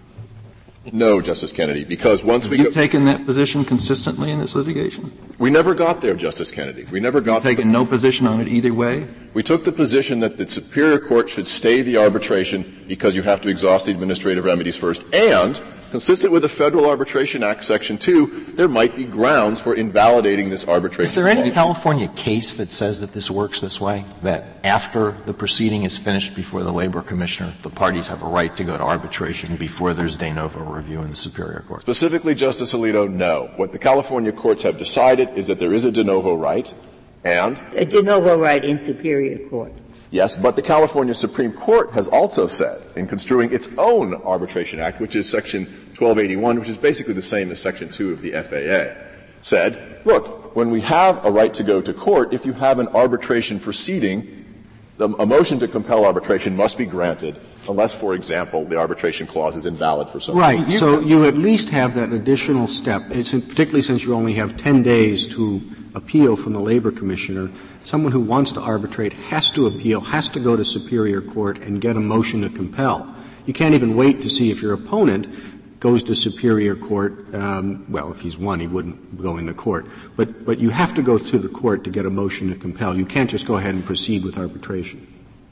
[SPEAKER 9] No, Justice Kennedy, because once
[SPEAKER 3] Have
[SPEAKER 9] we
[SPEAKER 3] you
[SPEAKER 9] go,
[SPEAKER 3] taken that position consistently in this litigation?
[SPEAKER 9] we never got there, Justice Kennedy. We never got
[SPEAKER 3] You've taken
[SPEAKER 9] the,
[SPEAKER 3] no position on it either way?
[SPEAKER 9] We took the position that the Superior Court should stay the arbitration because you have to exhaust the administrative remedies first, and consistent with the Federal Arbitration Act, Section two, there might be grounds for invalidating this arbitration.
[SPEAKER 7] Is there any California case that says that this works this way, that after the proceeding is finished before the labor commissioner, the parties have a right to go to arbitration before there's de novo review in the Superior Court?
[SPEAKER 9] Specifically, Justice Alito, no. What the California courts have decided is that there is a de novo right, and
[SPEAKER 4] A de novo right in Superior Court.
[SPEAKER 9] yes, but the California Supreme Court has also said, in construing its own Arbitration Act, which is Section twelve eighty-one, which is basically the same as Section two of the F A A, said, look, when we have a right to go to court, if you have an arbitration proceeding, the, a motion to compel arbitration must be granted unless, for example, the arbitration clause is invalid for some
[SPEAKER 1] reason.
[SPEAKER 9] Right.
[SPEAKER 1] So you at least have that additional step, it's in, particularly since you only have ten days to appeal from the labor commissioner. Someone who wants to arbitrate has to appeal, has to go to superior court and get a motion to compel. You can't even wait to see if your opponent goes to superior court. Um, well, if he's won, he wouldn't go into court. But, but you have to go through the court to get a motion to compel. You can't just go ahead and proceed with arbitration.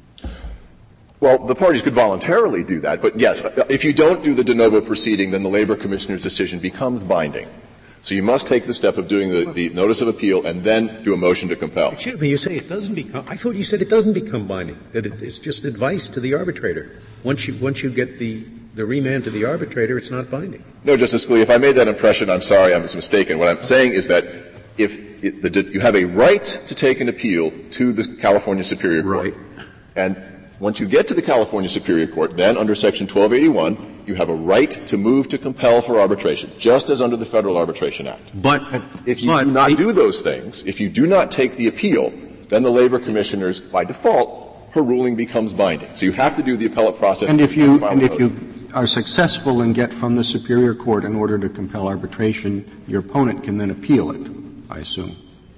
[SPEAKER 9] Well, the parties could voluntarily do that, but yes, if you don't do the de novo proceeding, then the labor commissioner's decision becomes binding. So you must take the step of doing the, the notice of appeal and then do a motion to compel.
[SPEAKER 5] Excuse me, you say it doesn't become — I thought you said it doesn't become binding, that it, it's just advice to the arbitrator. Once you, once you get the, the remand to the arbitrator, it's not binding.
[SPEAKER 9] No, Justice Scalia, if I made that impression, I'm sorry, I was mistaken. What I'm saying is that if it, the, you have a right to take an appeal to the California Superior Court.
[SPEAKER 5] Right.
[SPEAKER 9] And once you get to the California Superior Court, then under Section twelve eighty-one, you have a right to move to compel for arbitration, just as under the Federal Arbitration Act.
[SPEAKER 5] But
[SPEAKER 9] if you
[SPEAKER 5] but,
[SPEAKER 9] do not do those things, if you do not take the appeal, then the labor commissioners, by default, her ruling becomes binding. So you have to do the appellate process.
[SPEAKER 1] And if you and if you are successful and get from the Superior Court an order to compel arbitration, your opponent can then appeal it, I assume.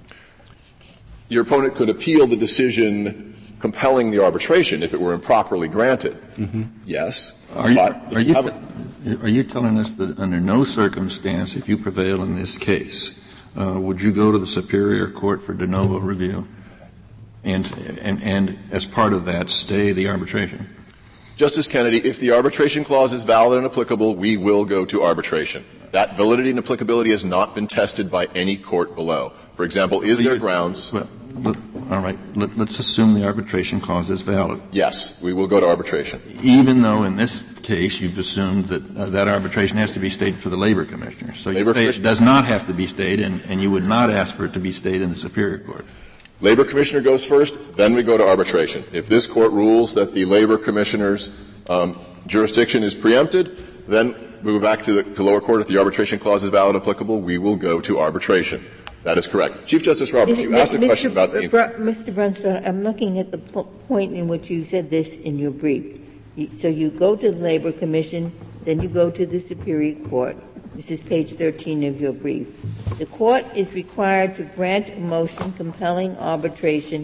[SPEAKER 9] Your opponent could appeal the decision compelling the arbitration if it were improperly granted.
[SPEAKER 1] Mm-hmm.
[SPEAKER 9] Yes.
[SPEAKER 3] Are you,
[SPEAKER 9] but
[SPEAKER 3] are,
[SPEAKER 9] you
[SPEAKER 3] you, are you telling us that under no circumstance, if you prevail in this case, uh, would you go to the Superior Court for de novo review and, and, and as part of that, stay the arbitration?
[SPEAKER 9] Justice Kennedy, if the arbitration clause is valid and applicable, we will go to arbitration. That validity and applicability has not been tested by any court below. For example, is there grounds?
[SPEAKER 3] Well, Let, all right. Let, let's assume the arbitration clause is valid.
[SPEAKER 9] Yes, we will go to arbitration.
[SPEAKER 3] Even though in this case you've assumed that uh, that arbitration has to be stayed for the labor commissioner. So you say it does not have to be stayed, and, and you would not ask for it to be stayed in the Superior Court.
[SPEAKER 9] Labor commissioner goes first, then we go to arbitration. If this court rules that the labor commissioner's um, jurisdiction is preempted, then we go back to the to lower court. If the arbitration clause is valid and applicable, we will go to arbitration. That is correct. Chief Justice Roberts, you asked a question about the
[SPEAKER 4] Br- Mister Brunstone, I'm looking at the po- point in which you said this in your brief. You, so you go to the Labor Commission, then you go to the Superior Court. This is page thirteen of your brief. The court is required to grant a motion compelling arbitration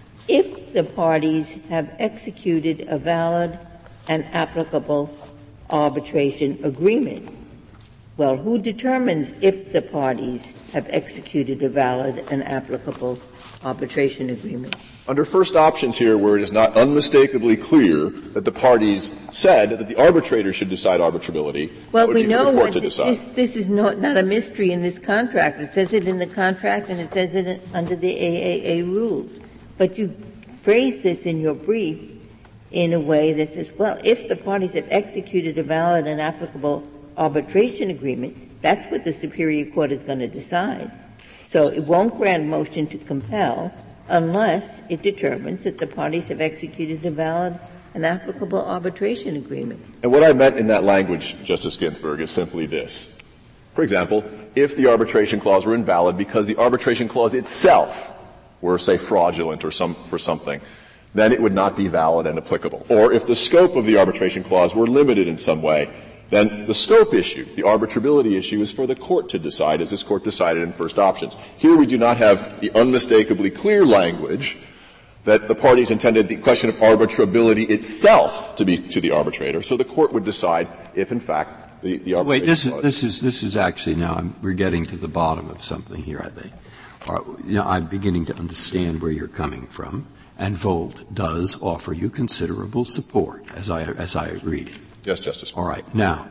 [SPEAKER 4] if the parties have executed a valid and applicable arbitration agreement. Well, who determines if the parties have executed a valid and applicable arbitration agreement?
[SPEAKER 9] Under first options here, where it is not unmistakably clear that the parties said that the arbitrator should decide arbitrability,
[SPEAKER 4] well,
[SPEAKER 9] would
[SPEAKER 4] we
[SPEAKER 9] be
[SPEAKER 4] know
[SPEAKER 9] for the court
[SPEAKER 4] what
[SPEAKER 9] to decide.
[SPEAKER 4] This, this is not, not a mystery in this contract. It says it in the contract and it says it under the A A A rules. But you phrase this in your brief in a way that says, well, if the parties have executed a valid and applicable arbitration agreement, that's what the Superior Court is going to decide. So it won't grant motion to compel unless it determines that the parties have executed a valid and applicable arbitration agreement.
[SPEAKER 9] And what I meant in that language, Justice Ginsburg, is simply this. For example, if the arbitration clause were invalid because the arbitration clause itself were, say, fraudulent or some, for something, then it would not be valid and applicable. Or if the scope of the arbitration clause were limited in some way, then the scope issue, the arbitrability issue, is for the court to decide, as this court decided in first options. Here we do not have the unmistakably clear language that the parties intended the question of arbitrability itself to be to the arbitrator, so the court would decide if, in fact, the, the arbitration
[SPEAKER 8] Wait, this is,
[SPEAKER 9] clause.
[SPEAKER 8] this is, this is actually now, I'm, we're getting to the bottom of something here, I think. Or, you know, I'm beginning to understand where you're coming from, and Volt does offer you considerable support, as I, as I read it.
[SPEAKER 9] Yes, Justice.
[SPEAKER 8] All right. Now,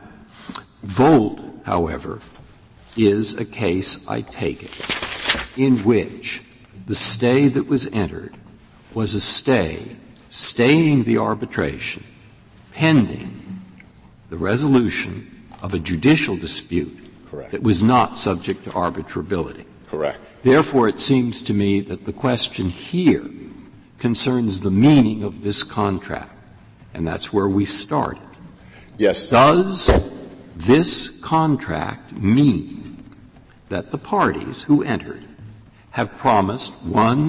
[SPEAKER 8] Volt, however, is a case, I take it, in which the stay that was entered was a stay staying the arbitration pending the resolution of a judicial dispute
[SPEAKER 9] Correct.
[SPEAKER 8] that was not subject to arbitrability.
[SPEAKER 9] Correct.
[SPEAKER 8] Therefore, it seems to me that the question here concerns the meaning of this contract, and that's where we started.
[SPEAKER 9] Yes.
[SPEAKER 8] Does this contract mean that the parties who entered have promised, one,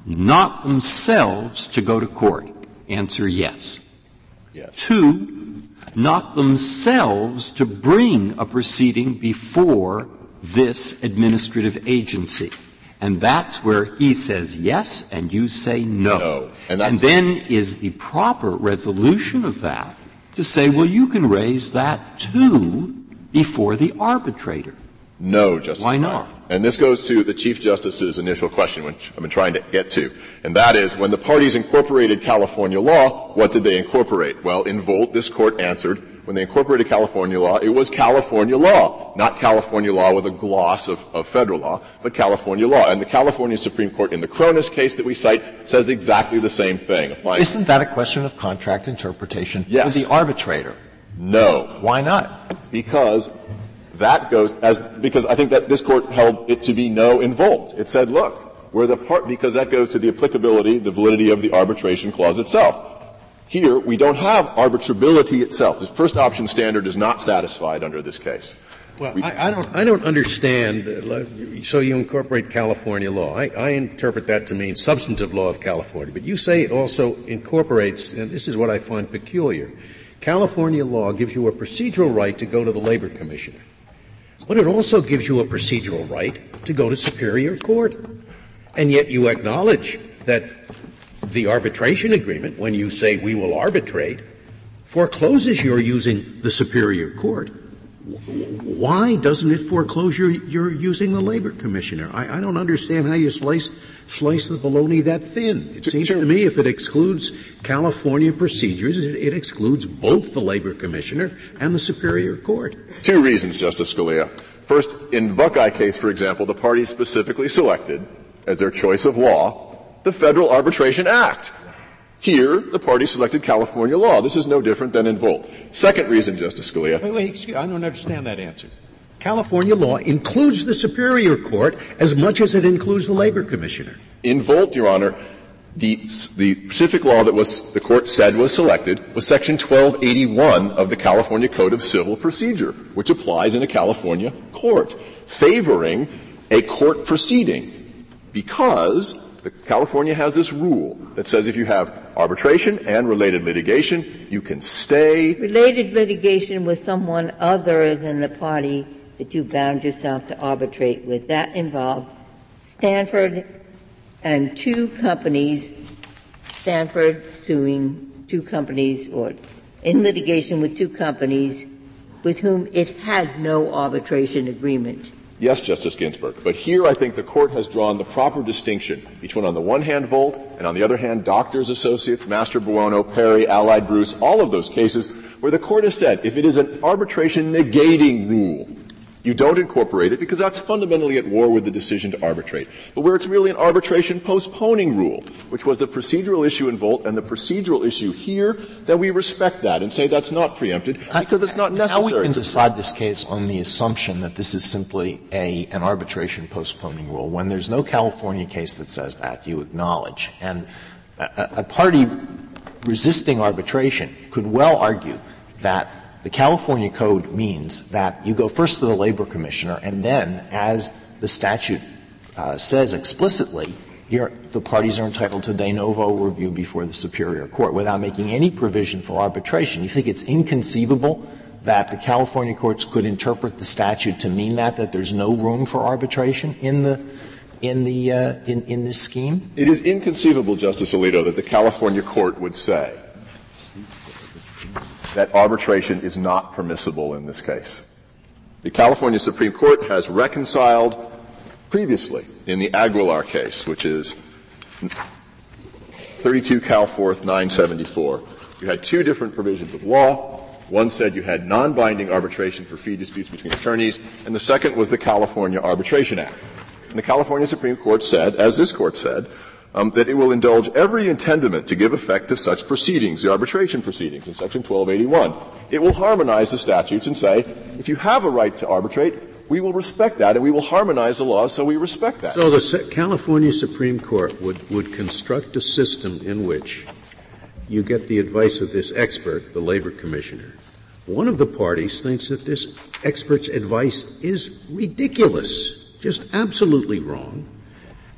[SPEAKER 8] not themselves to go to court? Answer, yes.
[SPEAKER 9] Yes.
[SPEAKER 8] Two, not themselves to bring a proceeding before this administrative agency. And that's where he says yes and you say no.
[SPEAKER 9] No. And, that's
[SPEAKER 8] and then is the proper resolution of that to say, well, you can raise that too before the arbitrator.
[SPEAKER 9] No, Justice
[SPEAKER 8] Why
[SPEAKER 9] Breyer.
[SPEAKER 8] not?
[SPEAKER 9] And this goes to the Chief Justice's initial question, which I've been trying to get to. And that is, when the parties incorporated California law, what did they incorporate? Well, in Volt, this Court answered, when they incorporated California law, it was California law, not California law with a gloss of, of federal law, but California law. And the California Supreme Court, in the Cronus case that we cite, says exactly the same thing. Applying
[SPEAKER 7] Isn't that a question of contract interpretation
[SPEAKER 9] Yes.
[SPEAKER 7] for the arbitrator?
[SPEAKER 9] No.
[SPEAKER 7] Why not?
[SPEAKER 9] Because that goes as because I think that this Court held it to be no in Volt. It said, look, we're the part because that goes to the applicability, the validity of the arbitration clause itself. Here, we don't have arbitrability itself. The first option standard is not satisfied under this case.
[SPEAKER 5] Well, I, I don't. I don't understand. Uh, so you incorporate California law. I, I interpret that to mean substantive law of California. But you say it also incorporates, and this is what I find peculiar. California law gives you a procedural right to go to the Labor Commissioner, but it also gives you a procedural right to go to Superior Court. And yet you acknowledge that the arbitration agreement, when you say we will arbitrate, forecloses your using the Superior Court. Why doesn't it foreclose your, your using the Labor Commissioner? I, I don't understand how you slice, slice the bologna that thin. It seems to me if it excludes California procedures, it, it excludes both the Labor Commissioner and the Superior Court.
[SPEAKER 9] Two reasons, Justice Scalia. First, in Buckeye case, for example, the parties specifically selected as their choice of law the Federal Arbitration Act. Here, the parties selected California law. This is no different than in Volt. Second reason, Justice Scalia.
[SPEAKER 5] Wait, wait, excuse, I don't understand that answer. California law includes the Superior Court as much as it includes the Labor Commissioner.
[SPEAKER 9] In Volt, Your Honor, the, the specific law that was, the Court said was selected was Section twelve eighty-one of the California Code of Civil Procedure, which applies in a California court, favoring a court proceeding because the California has this rule that says if you have arbitration and related litigation, you can stay.
[SPEAKER 4] Related litigation with someone other than the party that you bound yourself to arbitrate with. That involved Stanford and two companies, Stanford suing two companies or in litigation with two companies with whom it had no arbitration agreement.
[SPEAKER 9] Yes, Justice Ginsburg. But here I think the Court has drawn the proper distinction between, on the one hand, Volt, and on the other hand, Doctors Associates, Master Buono, Perry, Allied Bruce, all of those cases where the Court has said if it is an arbitration negating rule, you don't incorporate it because that's fundamentally at war with the decision to arbitrate. But where it's merely an arbitration postponing rule, which was the procedural issue in Volt and the procedural issue here, then we respect that and say that's not preempted because it's not necessary.
[SPEAKER 7] How we can decide this case on the assumption that this is simply a, an arbitration postponing rule when there's no California case that says that, you acknowledge. And a, a party resisting arbitration could well argue that the California Code means that you go first to the Labor Commissioner and then, as the statute uh, says explicitly, you're, the parties are entitled to de novo review before the Superior Court without making any provision for arbitration. You think it's inconceivable that the California courts could interpret the statute to mean that, that there's no room for arbitration in the in the uh, in, in this scheme?
[SPEAKER 9] It is inconceivable, Justice Alito, that the California court would say that arbitration is not permissible in this case. The California Supreme Court has reconciled previously in the Aguilar case, which is thirty-two Cal fourth nine seventy-four. You had two different provisions of law. One said you had non-binding arbitration for fee disputes between attorneys, and the second was the California Arbitration Act. And the California Supreme Court said, as this Court said, Um, that it will indulge every intendiment to give effect to such proceedings, the arbitration proceedings in Section twelve eighty-one. It will harmonize the statutes and say, if you have a right to arbitrate, we will respect that, and we will harmonize the laws so we respect that.
[SPEAKER 5] So the California Supreme Court would, would construct a system in which you get the advice of this expert, the Labor Commissioner. One of the parties thinks that this expert's advice is ridiculous, just absolutely wrong.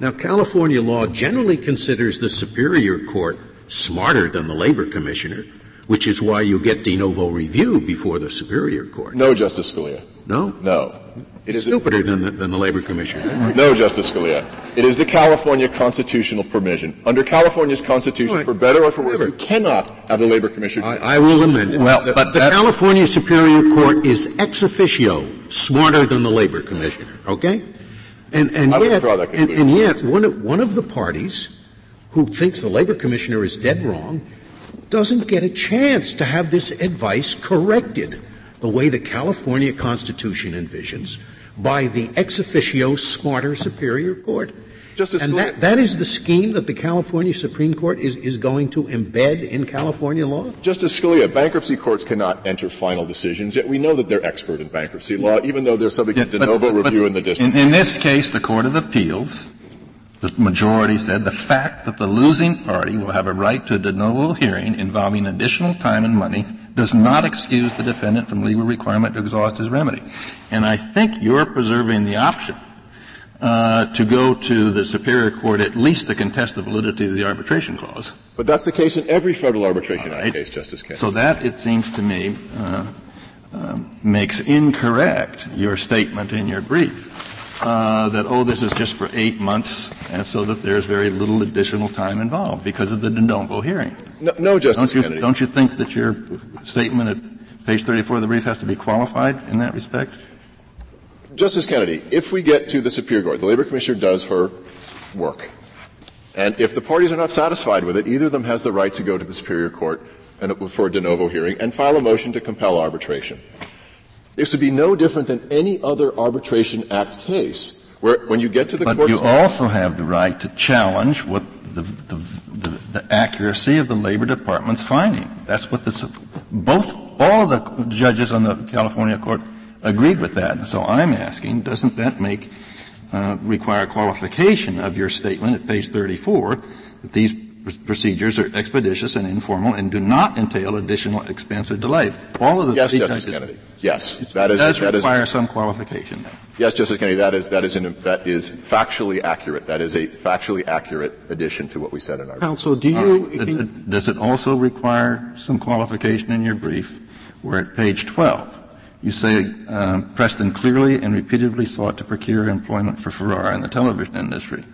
[SPEAKER 5] Now, California law generally considers the Superior Court smarter than the Labor Commissioner, which is why you get de novo review before the Superior Court.
[SPEAKER 9] No, Justice Scalia.
[SPEAKER 5] No?
[SPEAKER 9] No. It is
[SPEAKER 5] stupider than the, than the Labor Commissioner.
[SPEAKER 9] No, Justice Scalia. It is the California constitutional provision. Under California's Constitution, right, for better or for worse, you cannot have the Labor Commissioner.
[SPEAKER 5] I, I will amend it.
[SPEAKER 3] Well,
[SPEAKER 5] the,
[SPEAKER 3] but
[SPEAKER 5] the California Superior Court is ex officio smarter than the Labor Commissioner. Okay? And, and
[SPEAKER 9] I would
[SPEAKER 5] yet,
[SPEAKER 9] draw that
[SPEAKER 5] and,
[SPEAKER 9] conclusion.
[SPEAKER 5] and yet, one of, one of the parties who thinks the Labor Commissioner is dead wrong doesn't get a chance to have this advice corrected the way the California Constitution envisions by the ex officio smarter Superior Court.
[SPEAKER 9] Justice
[SPEAKER 5] and that, that is the scheme that the California Supreme Court is, is going to embed in California law?
[SPEAKER 9] Justice Scalia, bankruptcy courts cannot enter final decisions, yet we know that they're expert in bankruptcy law, even though they're subject
[SPEAKER 3] yeah,
[SPEAKER 9] to de
[SPEAKER 3] but,
[SPEAKER 9] novo
[SPEAKER 3] but,
[SPEAKER 9] review
[SPEAKER 3] but
[SPEAKER 9] in the district.
[SPEAKER 3] In, in this case, the Court of Appeals, the majority said the fact that the losing party will have a right to a de novo hearing involving additional time and money does not excuse the defendant from legal requirement to exhaust his remedy. And I think you're preserving the option uh, to go to the Superior Court at least to contest the validity of the arbitration clause.
[SPEAKER 9] But that's the case in every Federal Arbitration Act
[SPEAKER 3] right.
[SPEAKER 9] case, Justice Kennedy.
[SPEAKER 3] So that, it seems to me, uh, uh, makes incorrect your statement in your brief. Uh, that, oh, this is just for eight months, and so that there's very little additional time involved because of the de novo hearing.
[SPEAKER 9] No, no Justice
[SPEAKER 3] don't you,
[SPEAKER 9] Kennedy.
[SPEAKER 3] Don't you think that your statement at page thirty-four of the brief has to be qualified in that respect?
[SPEAKER 9] Justice Kennedy, if we get to the Superior Court, the Labor Commissioner does her work. And if the parties are not satisfied with it, either of them has the right to go to the Superior Court and, for a de novo hearing and file a motion to compel arbitration. This would be no different than any other Arbitration Act case, where when you get to the
[SPEAKER 3] but
[SPEAKER 9] court.
[SPEAKER 3] But you also have the right to challenge what the, the, the, the accuracy of the Labor Department's finding. That's what the both all of the judges on the California court agreed with that. And so I'm asking, doesn't that make uh, require qualification of your statement at page thirty-four that these procedures are expeditious and informal and do not entail additional expense or delay? All of the
[SPEAKER 9] yes,
[SPEAKER 3] three
[SPEAKER 9] Justice
[SPEAKER 3] judges,
[SPEAKER 9] Kennedy. Yes, that is
[SPEAKER 3] does
[SPEAKER 9] that
[SPEAKER 3] require
[SPEAKER 9] is,
[SPEAKER 3] some qualification. Then.
[SPEAKER 9] Yes, Justice Kennedy. That is that is an, that is factually accurate. That is a factually accurate addition to what we said in our
[SPEAKER 1] counsel. Do you
[SPEAKER 3] right. Does it also require some qualification in your brief? Where at page twelve you say uh, Preston clearly and repeatedly sought to procure employment for Ferrara in the television industry.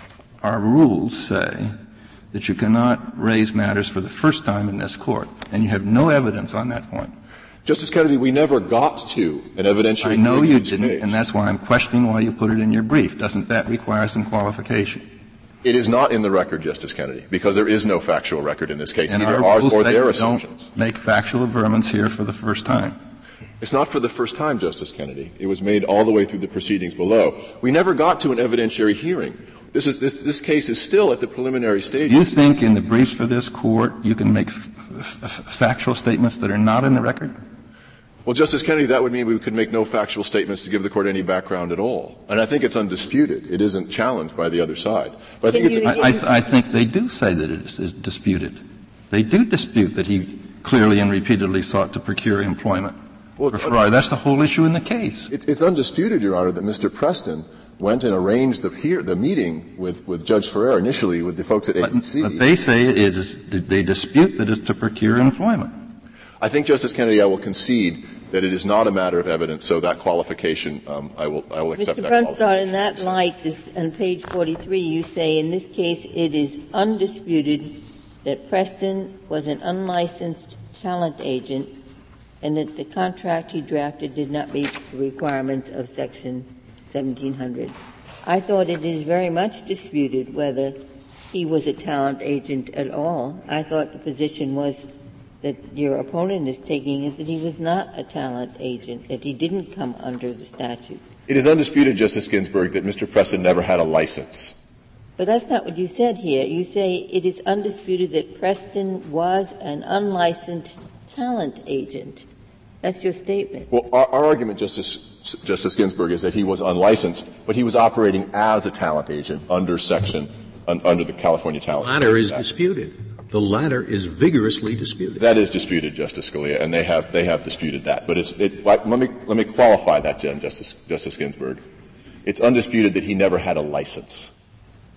[SPEAKER 3] Our rules say that you cannot raise matters for the first time in this court, and you have no evidence on that point.
[SPEAKER 9] Justice Kennedy, we never got to an evidentiary.
[SPEAKER 3] I know you didn't,
[SPEAKER 9] case.
[SPEAKER 3] and that's why I'm questioning why you put it in your brief. Doesn't that require some qualification?
[SPEAKER 9] It is not in the record, Justice Kennedy, because there is no factual record in this case,
[SPEAKER 3] and
[SPEAKER 9] either
[SPEAKER 3] our
[SPEAKER 9] ours
[SPEAKER 3] rules
[SPEAKER 9] or
[SPEAKER 3] say
[SPEAKER 9] their
[SPEAKER 3] you
[SPEAKER 9] assumptions.
[SPEAKER 3] Don't make factual averments here for the first time.
[SPEAKER 9] It's not for the first time, Justice Kennedy. It was made all the way through the proceedings below. We never got to an evidentiary hearing. This is this this case is still at the preliminary stage.
[SPEAKER 3] You think in the briefs for this court you can make f- f- factual statements that are not in the record?
[SPEAKER 9] Well, Justice Kennedy, that would mean we could make no factual statements to give the court any background at all. And I think it's undisputed. It isn't challenged by the other side. But I think it's.
[SPEAKER 3] I, I, I think they do say that it is, is disputed. They do dispute that he clearly and repeatedly sought to procure employment. Well, for Ferrari. That's the whole issue in the case.
[SPEAKER 9] It's, it's undisputed, Your Honor, that Mister Preston went and arranged the, hear, the meeting with, with Judge Ferrer initially with the folks at A B C.
[SPEAKER 3] But, but they say it is, they dispute that it's to procure employment.
[SPEAKER 9] I think, Justice Kennedy, I will concede that it is not a matter of evidence, so that qualification, um, I will, I will accept
[SPEAKER 4] Mister
[SPEAKER 9] that
[SPEAKER 4] Brunstad, in that light, this, on page forty-three, you say, in this case, it is undisputed that Preston was an unlicensed talent agent and that the contract he drafted did not meet the requirements of Section seventeen hundred. I thought it is very much disputed whether he was a talent agent at all. I thought the position was that your opponent is taking is that he was not a talent agent, that he didn't come under the statute.
[SPEAKER 9] It is undisputed, Justice Ginsburg, that Mister Preston never had a license.
[SPEAKER 4] But that's not what you said here. You say it is undisputed that Preston was an unlicensed talent agent. That's your statement.
[SPEAKER 9] Well, our, our argument, Justice, Justice Ginsburg, is that he was unlicensed, but he was operating as a talent agent under section, un, under the California Talent
[SPEAKER 5] The latter is
[SPEAKER 9] Act.
[SPEAKER 5] disputed. The latter is vigorously disputed.
[SPEAKER 9] That is disputed, Justice Scalia, and they have, they have disputed that. But it's, it, let me, let me qualify that, Jen, Justice, Justice Ginsburg. It's undisputed that he never had a license.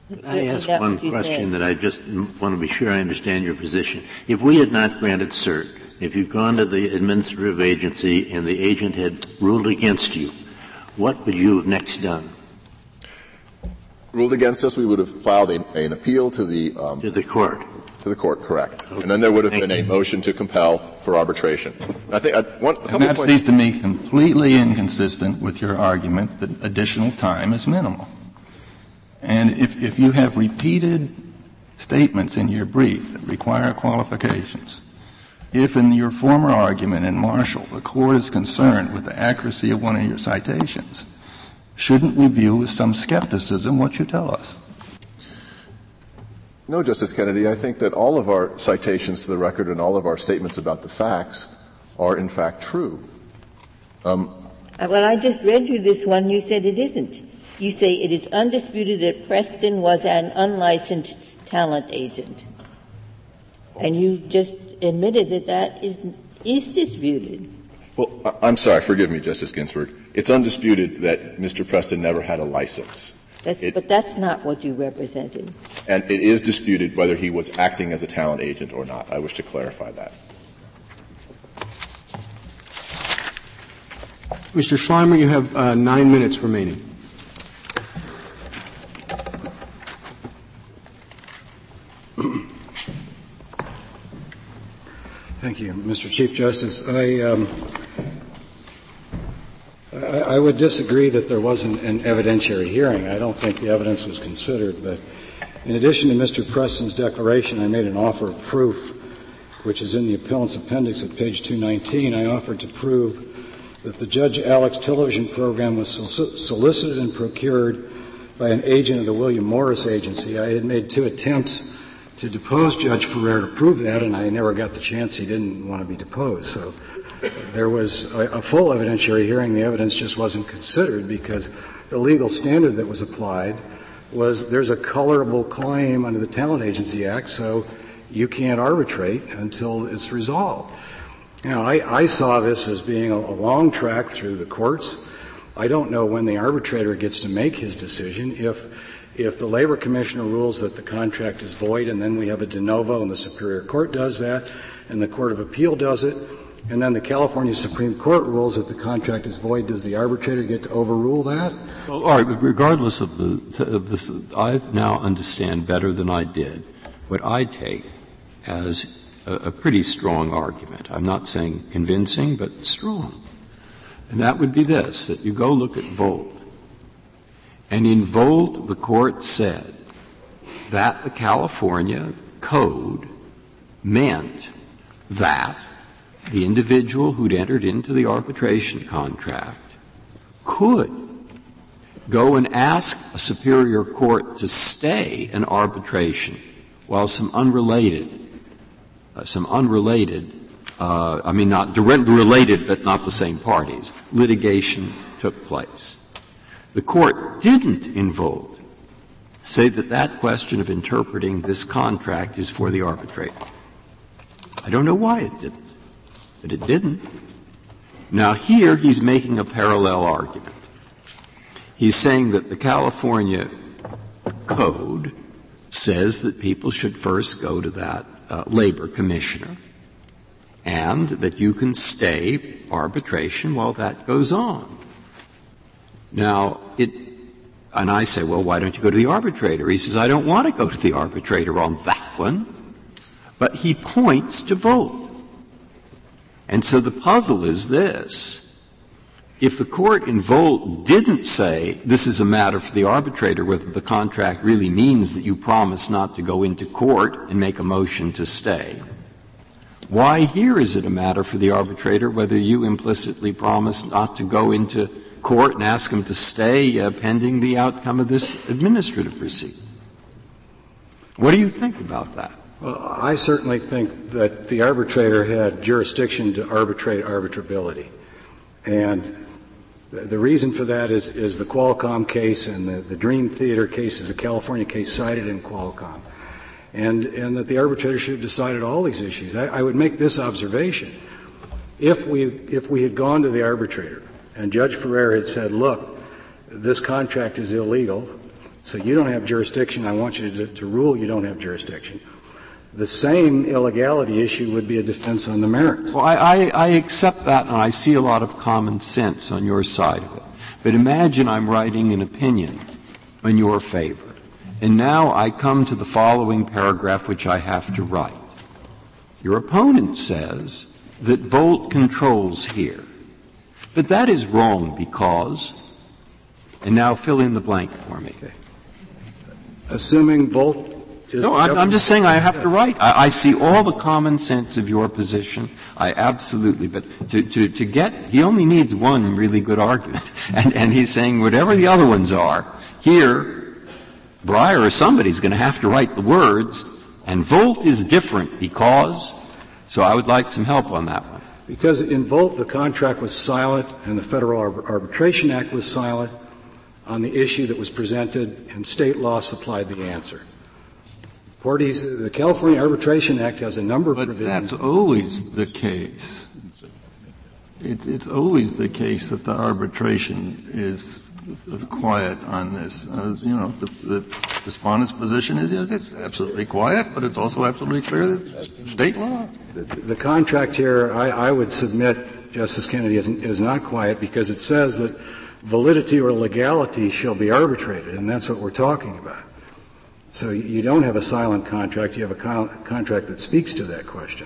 [SPEAKER 5] I ask one question that I just want to be sure I understand your position. If we had not granted cert, if you'd gone to the administrative agency and the agent had ruled against you, what would you have next done?
[SPEAKER 9] Ruled against us, we would have filed a, an appeal to the um,
[SPEAKER 5] to the court.
[SPEAKER 9] To the court, correct. Okay. And then there would have Thank been you. a motion to compel for arbitration. And I think I, one, a couple
[SPEAKER 10] and that
[SPEAKER 9] points.
[SPEAKER 10] seems to me completely inconsistent with your argument that additional time is minimal. And if, if you have repeated statements in your brief that require qualifications, if in your former argument in Marshall the court is concerned with the accuracy of one of your citations, shouldn't we view with some skepticism what you tell us?
[SPEAKER 9] No, Justice Kennedy. I think that all of our citations to the record and all of our statements about the facts are in fact true. Um,
[SPEAKER 4] well, I just read you this one. You said it isn't. You say it is undisputed that Preston was an unlicensed talent agent. And you just admitted that that is, is disputed.
[SPEAKER 9] Well, I'm sorry. Forgive me, Justice Ginsburg. It's undisputed that Mister Preston never had a license.
[SPEAKER 4] That's,
[SPEAKER 9] it,
[SPEAKER 4] but that's not what you represented.
[SPEAKER 9] And it is disputed whether he was acting as a talent agent or not. I wish to clarify that.
[SPEAKER 1] Mister Schleimer, you have uh, nine minutes remaining.
[SPEAKER 2] Thank you, Mister Chief Justice. I, um, I, I would disagree that there wasn't an evidentiary hearing. I don't think the evidence was considered. But in addition to Mister Preston's declaration, I made an offer of proof, which is in the appellant's appendix at page two nineteen. I offered to prove that the Judge Alex television program was solic- solicited and procured by an agent of the William Morris Agency. I had made two attempts to depose Judge Ferrer to prove that, and I never got the chance. He didn't want to be deposed. So there was a, a full evidentiary hearing. The evidence just wasn't considered because the legal standard that was applied was there's a colorable claim under the Talent Agency Act, so you can't arbitrate until it's resolved. You know, I, I saw this as being a, a long track through the courts. I don't know when the arbitrator gets to make his decision. If If the Labor Commissioner rules that the contract is void and then we have a de novo and the Superior Court does that and the Court of Appeal does it and then the California Supreme Court rules that the contract is void, does the arbitrator get to overrule that?
[SPEAKER 8] Well, all right, but regardless of the, of this, I now understand better than I did what I take as a, a pretty strong argument. I'm not saying convincing, but strong. And that would be this, that you go look at Volt. And in Volt, the Court said that the California Code meant that the individual who'd entered into the arbitration contract could go and ask a superior court to stay an arbitration while some unrelated, uh, some unrelated, uh, I mean not direct, related but not the same parties, litigation took place. The Court didn't in Volt say that that question of interpreting this contract is for the arbitrator. I don't know why it didn't, but it didn't. Now here he's making a parallel argument. He's saying that the California Code says that people should first go to that uh, labor commissioner and that you can stay arbitration while that goes on. Now, it, and I say, well, why don't you go to the arbitrator? He says, I don't want to go to the arbitrator on that one. But he points to Volt. And so the puzzle is this. If the Court in Volt didn't say this is a matter for the arbitrator, whether the contract really means that you promise not to go into court and make a motion to stay, why here is it a matter for the arbitrator whether you implicitly promise not to go into court and ask him to stay uh, pending the outcome of this administrative proceeding? What do you think about that?
[SPEAKER 2] Well, I certainly think that the arbitrator had jurisdiction to arbitrate arbitrability. And the, the reason for that is, is the Qualcomm case and the, the Dream Theater case is a California case cited in Qualcomm. And, and that the arbitrator should have decided all these issues. I, I would make this observation. If we, if we had gone to the arbitrator and Judge Ferrer had said, look, this contract is illegal, So you don't have jurisdiction. I want you to, to rule you don't have jurisdiction. The same illegality issue would be a defense on the merits.
[SPEAKER 8] Well, I, I, I accept that, and I see a lot of common sense on your side of it. But imagine I'm writing an opinion in your favor, and now I come to the following paragraph which I have to write. Your opponent says that Volt controls here. But that is wrong because, and now fill in the blank for me.
[SPEAKER 2] Okay. Assuming Volt is
[SPEAKER 8] No, I'm, I'm just saying I have to write. I, I see all the common sense of your position. I absolutely, but to, to, to get, he only needs one really good argument. And, and he's saying whatever the other ones are, here, Breyer or somebody's going to have to write the words, and Volt is different because, so I would like some help on that one.
[SPEAKER 2] Because in Volt, the contract was silent and the Federal Arbitration Act was silent on the issue that was presented, and state law supplied the answer. Parties, the California Arbitration Act has a number of
[SPEAKER 10] but
[SPEAKER 2] provisions.
[SPEAKER 10] That's always the case. It, it's always the case that the arbitration is quiet on this. Uh, you know, the, the respondent's position is it's absolutely quiet, but it's also absolutely clear that it's state law.
[SPEAKER 2] The, the contract here, I, I would submit, Justice Kennedy, is, is not quiet because it says that validity or legality shall be arbitrated, and that's what we're talking about. So you don't have a silent contract, you have a con- contract that speaks to that question.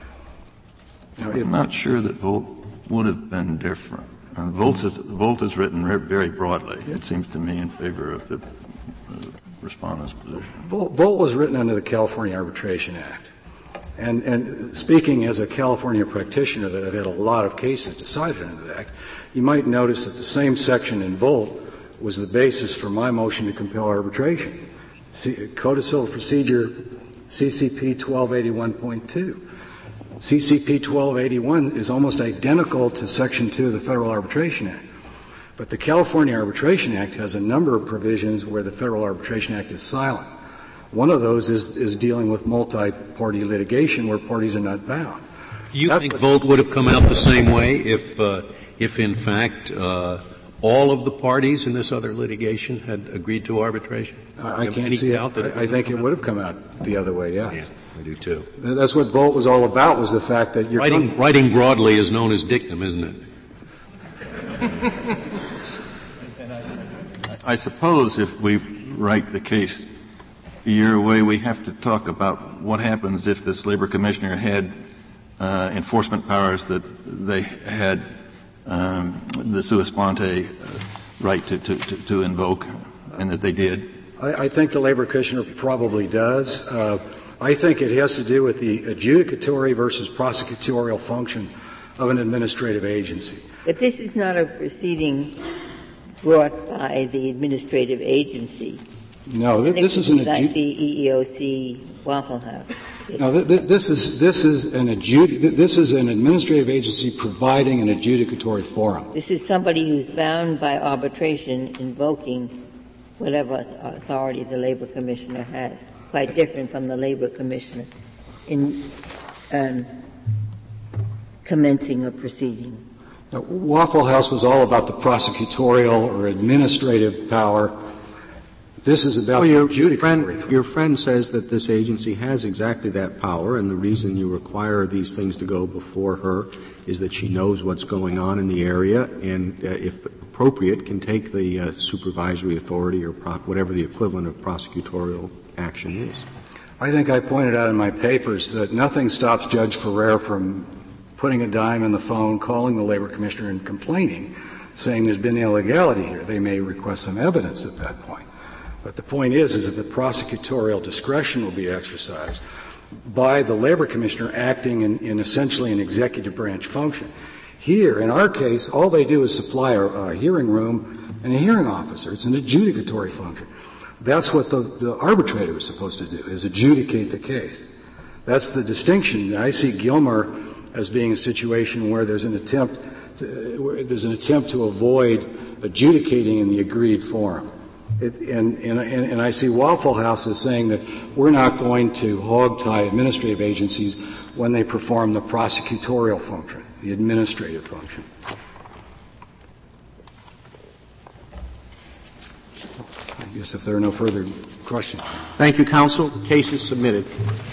[SPEAKER 2] Now,
[SPEAKER 10] I'm not sure that Volt would have been different. Uh, Volt, is, Volt is written re- very broadly, it seems to me, in favor of the uh, respondent's position.
[SPEAKER 2] Volt, Volt was written under the California Arbitration Act. And, and speaking as a California practitioner that I've had a lot of cases decided under the Act, you might notice that the same section in Volt was the basis for my motion to compel arbitration. C- Code of Civil Procedure C C P twelve eighty-one point two. C C P twelve eighty-one is almost identical to Section two of the Federal Arbitration Act. But the California Arbitration Act has a number of provisions where the Federal Arbitration Act is silent. One of those is, is dealing with multi-party litigation where parties are not bound.
[SPEAKER 5] You
[SPEAKER 2] That's
[SPEAKER 5] think Volt would have come out the same way if, uh, if in fact, uh, all of the parties in this other litigation had agreed to arbitration?
[SPEAKER 2] I, I can't see it. I, I think it would have come out the other way, yes.
[SPEAKER 5] Yeah, I do too.
[SPEAKER 2] That's what Volt was all about, was the fact that you're
[SPEAKER 5] writing,
[SPEAKER 2] com-
[SPEAKER 5] writing broadly is known as dictum, isn't it?
[SPEAKER 10] I suppose if we write the case your way, we have to talk about what happens if this labor commissioner had uh, enforcement powers that they had um, the sua sponte uh, right to, to, to, to invoke, and that they did.
[SPEAKER 2] I, I think the labor commissioner probably does. Uh, I think it has to do with the adjudicatory versus prosecutorial function of an administrative agency.
[SPEAKER 4] But this is not a proceeding brought by the administrative agency.
[SPEAKER 2] No, th- this is an
[SPEAKER 4] like
[SPEAKER 2] adju-
[SPEAKER 4] the E E O C Waffle House.
[SPEAKER 2] No, th- th- this is this is an adjudi- th- this is an administrative agency providing an adjudicatory forum.
[SPEAKER 4] This is somebody who's bound by arbitration, invoking whatever authority the labor commissioner has. Quite different from the labor commissioner in um, commencing a proceeding.
[SPEAKER 2] Now, Waffle House was all about the prosecutorial or administrative power. This is about
[SPEAKER 1] well, your,
[SPEAKER 2] the
[SPEAKER 1] your friend,
[SPEAKER 2] authority.
[SPEAKER 1] your friend says that this agency has exactly that power, and the reason you require these things to go before her is that she knows what's going on in the area, and uh, if appropriate, can take the uh, supervisory authority or pro- whatever the equivalent of prosecutorial action is.
[SPEAKER 2] I think I pointed out in my papers that nothing stops Judge Ferrer from putting a dime in the phone, calling the labor commissioner and complaining, saying there's been illegality here. They may request some evidence at that point. But the point is, is that the prosecutorial discretion will be exercised by the labor commissioner acting in, in essentially an executive branch function. Here, in our case, all they do is supply a, a hearing room and a hearing officer. It's an adjudicatory function. That's what the, the arbitrator is supposed to do, is adjudicate the case. That's the distinction. I see Gilmer as being a situation where there's an attempt to, where there's an attempt to avoid adjudicating in the agreed forum. It, and, and, and I see Waffle House as saying that we're not going to hog-tie administrative agencies when they perform the prosecutorial function, the administrative function. Yes, if there are no further questions.
[SPEAKER 1] Thank you, counsel. Case is submitted.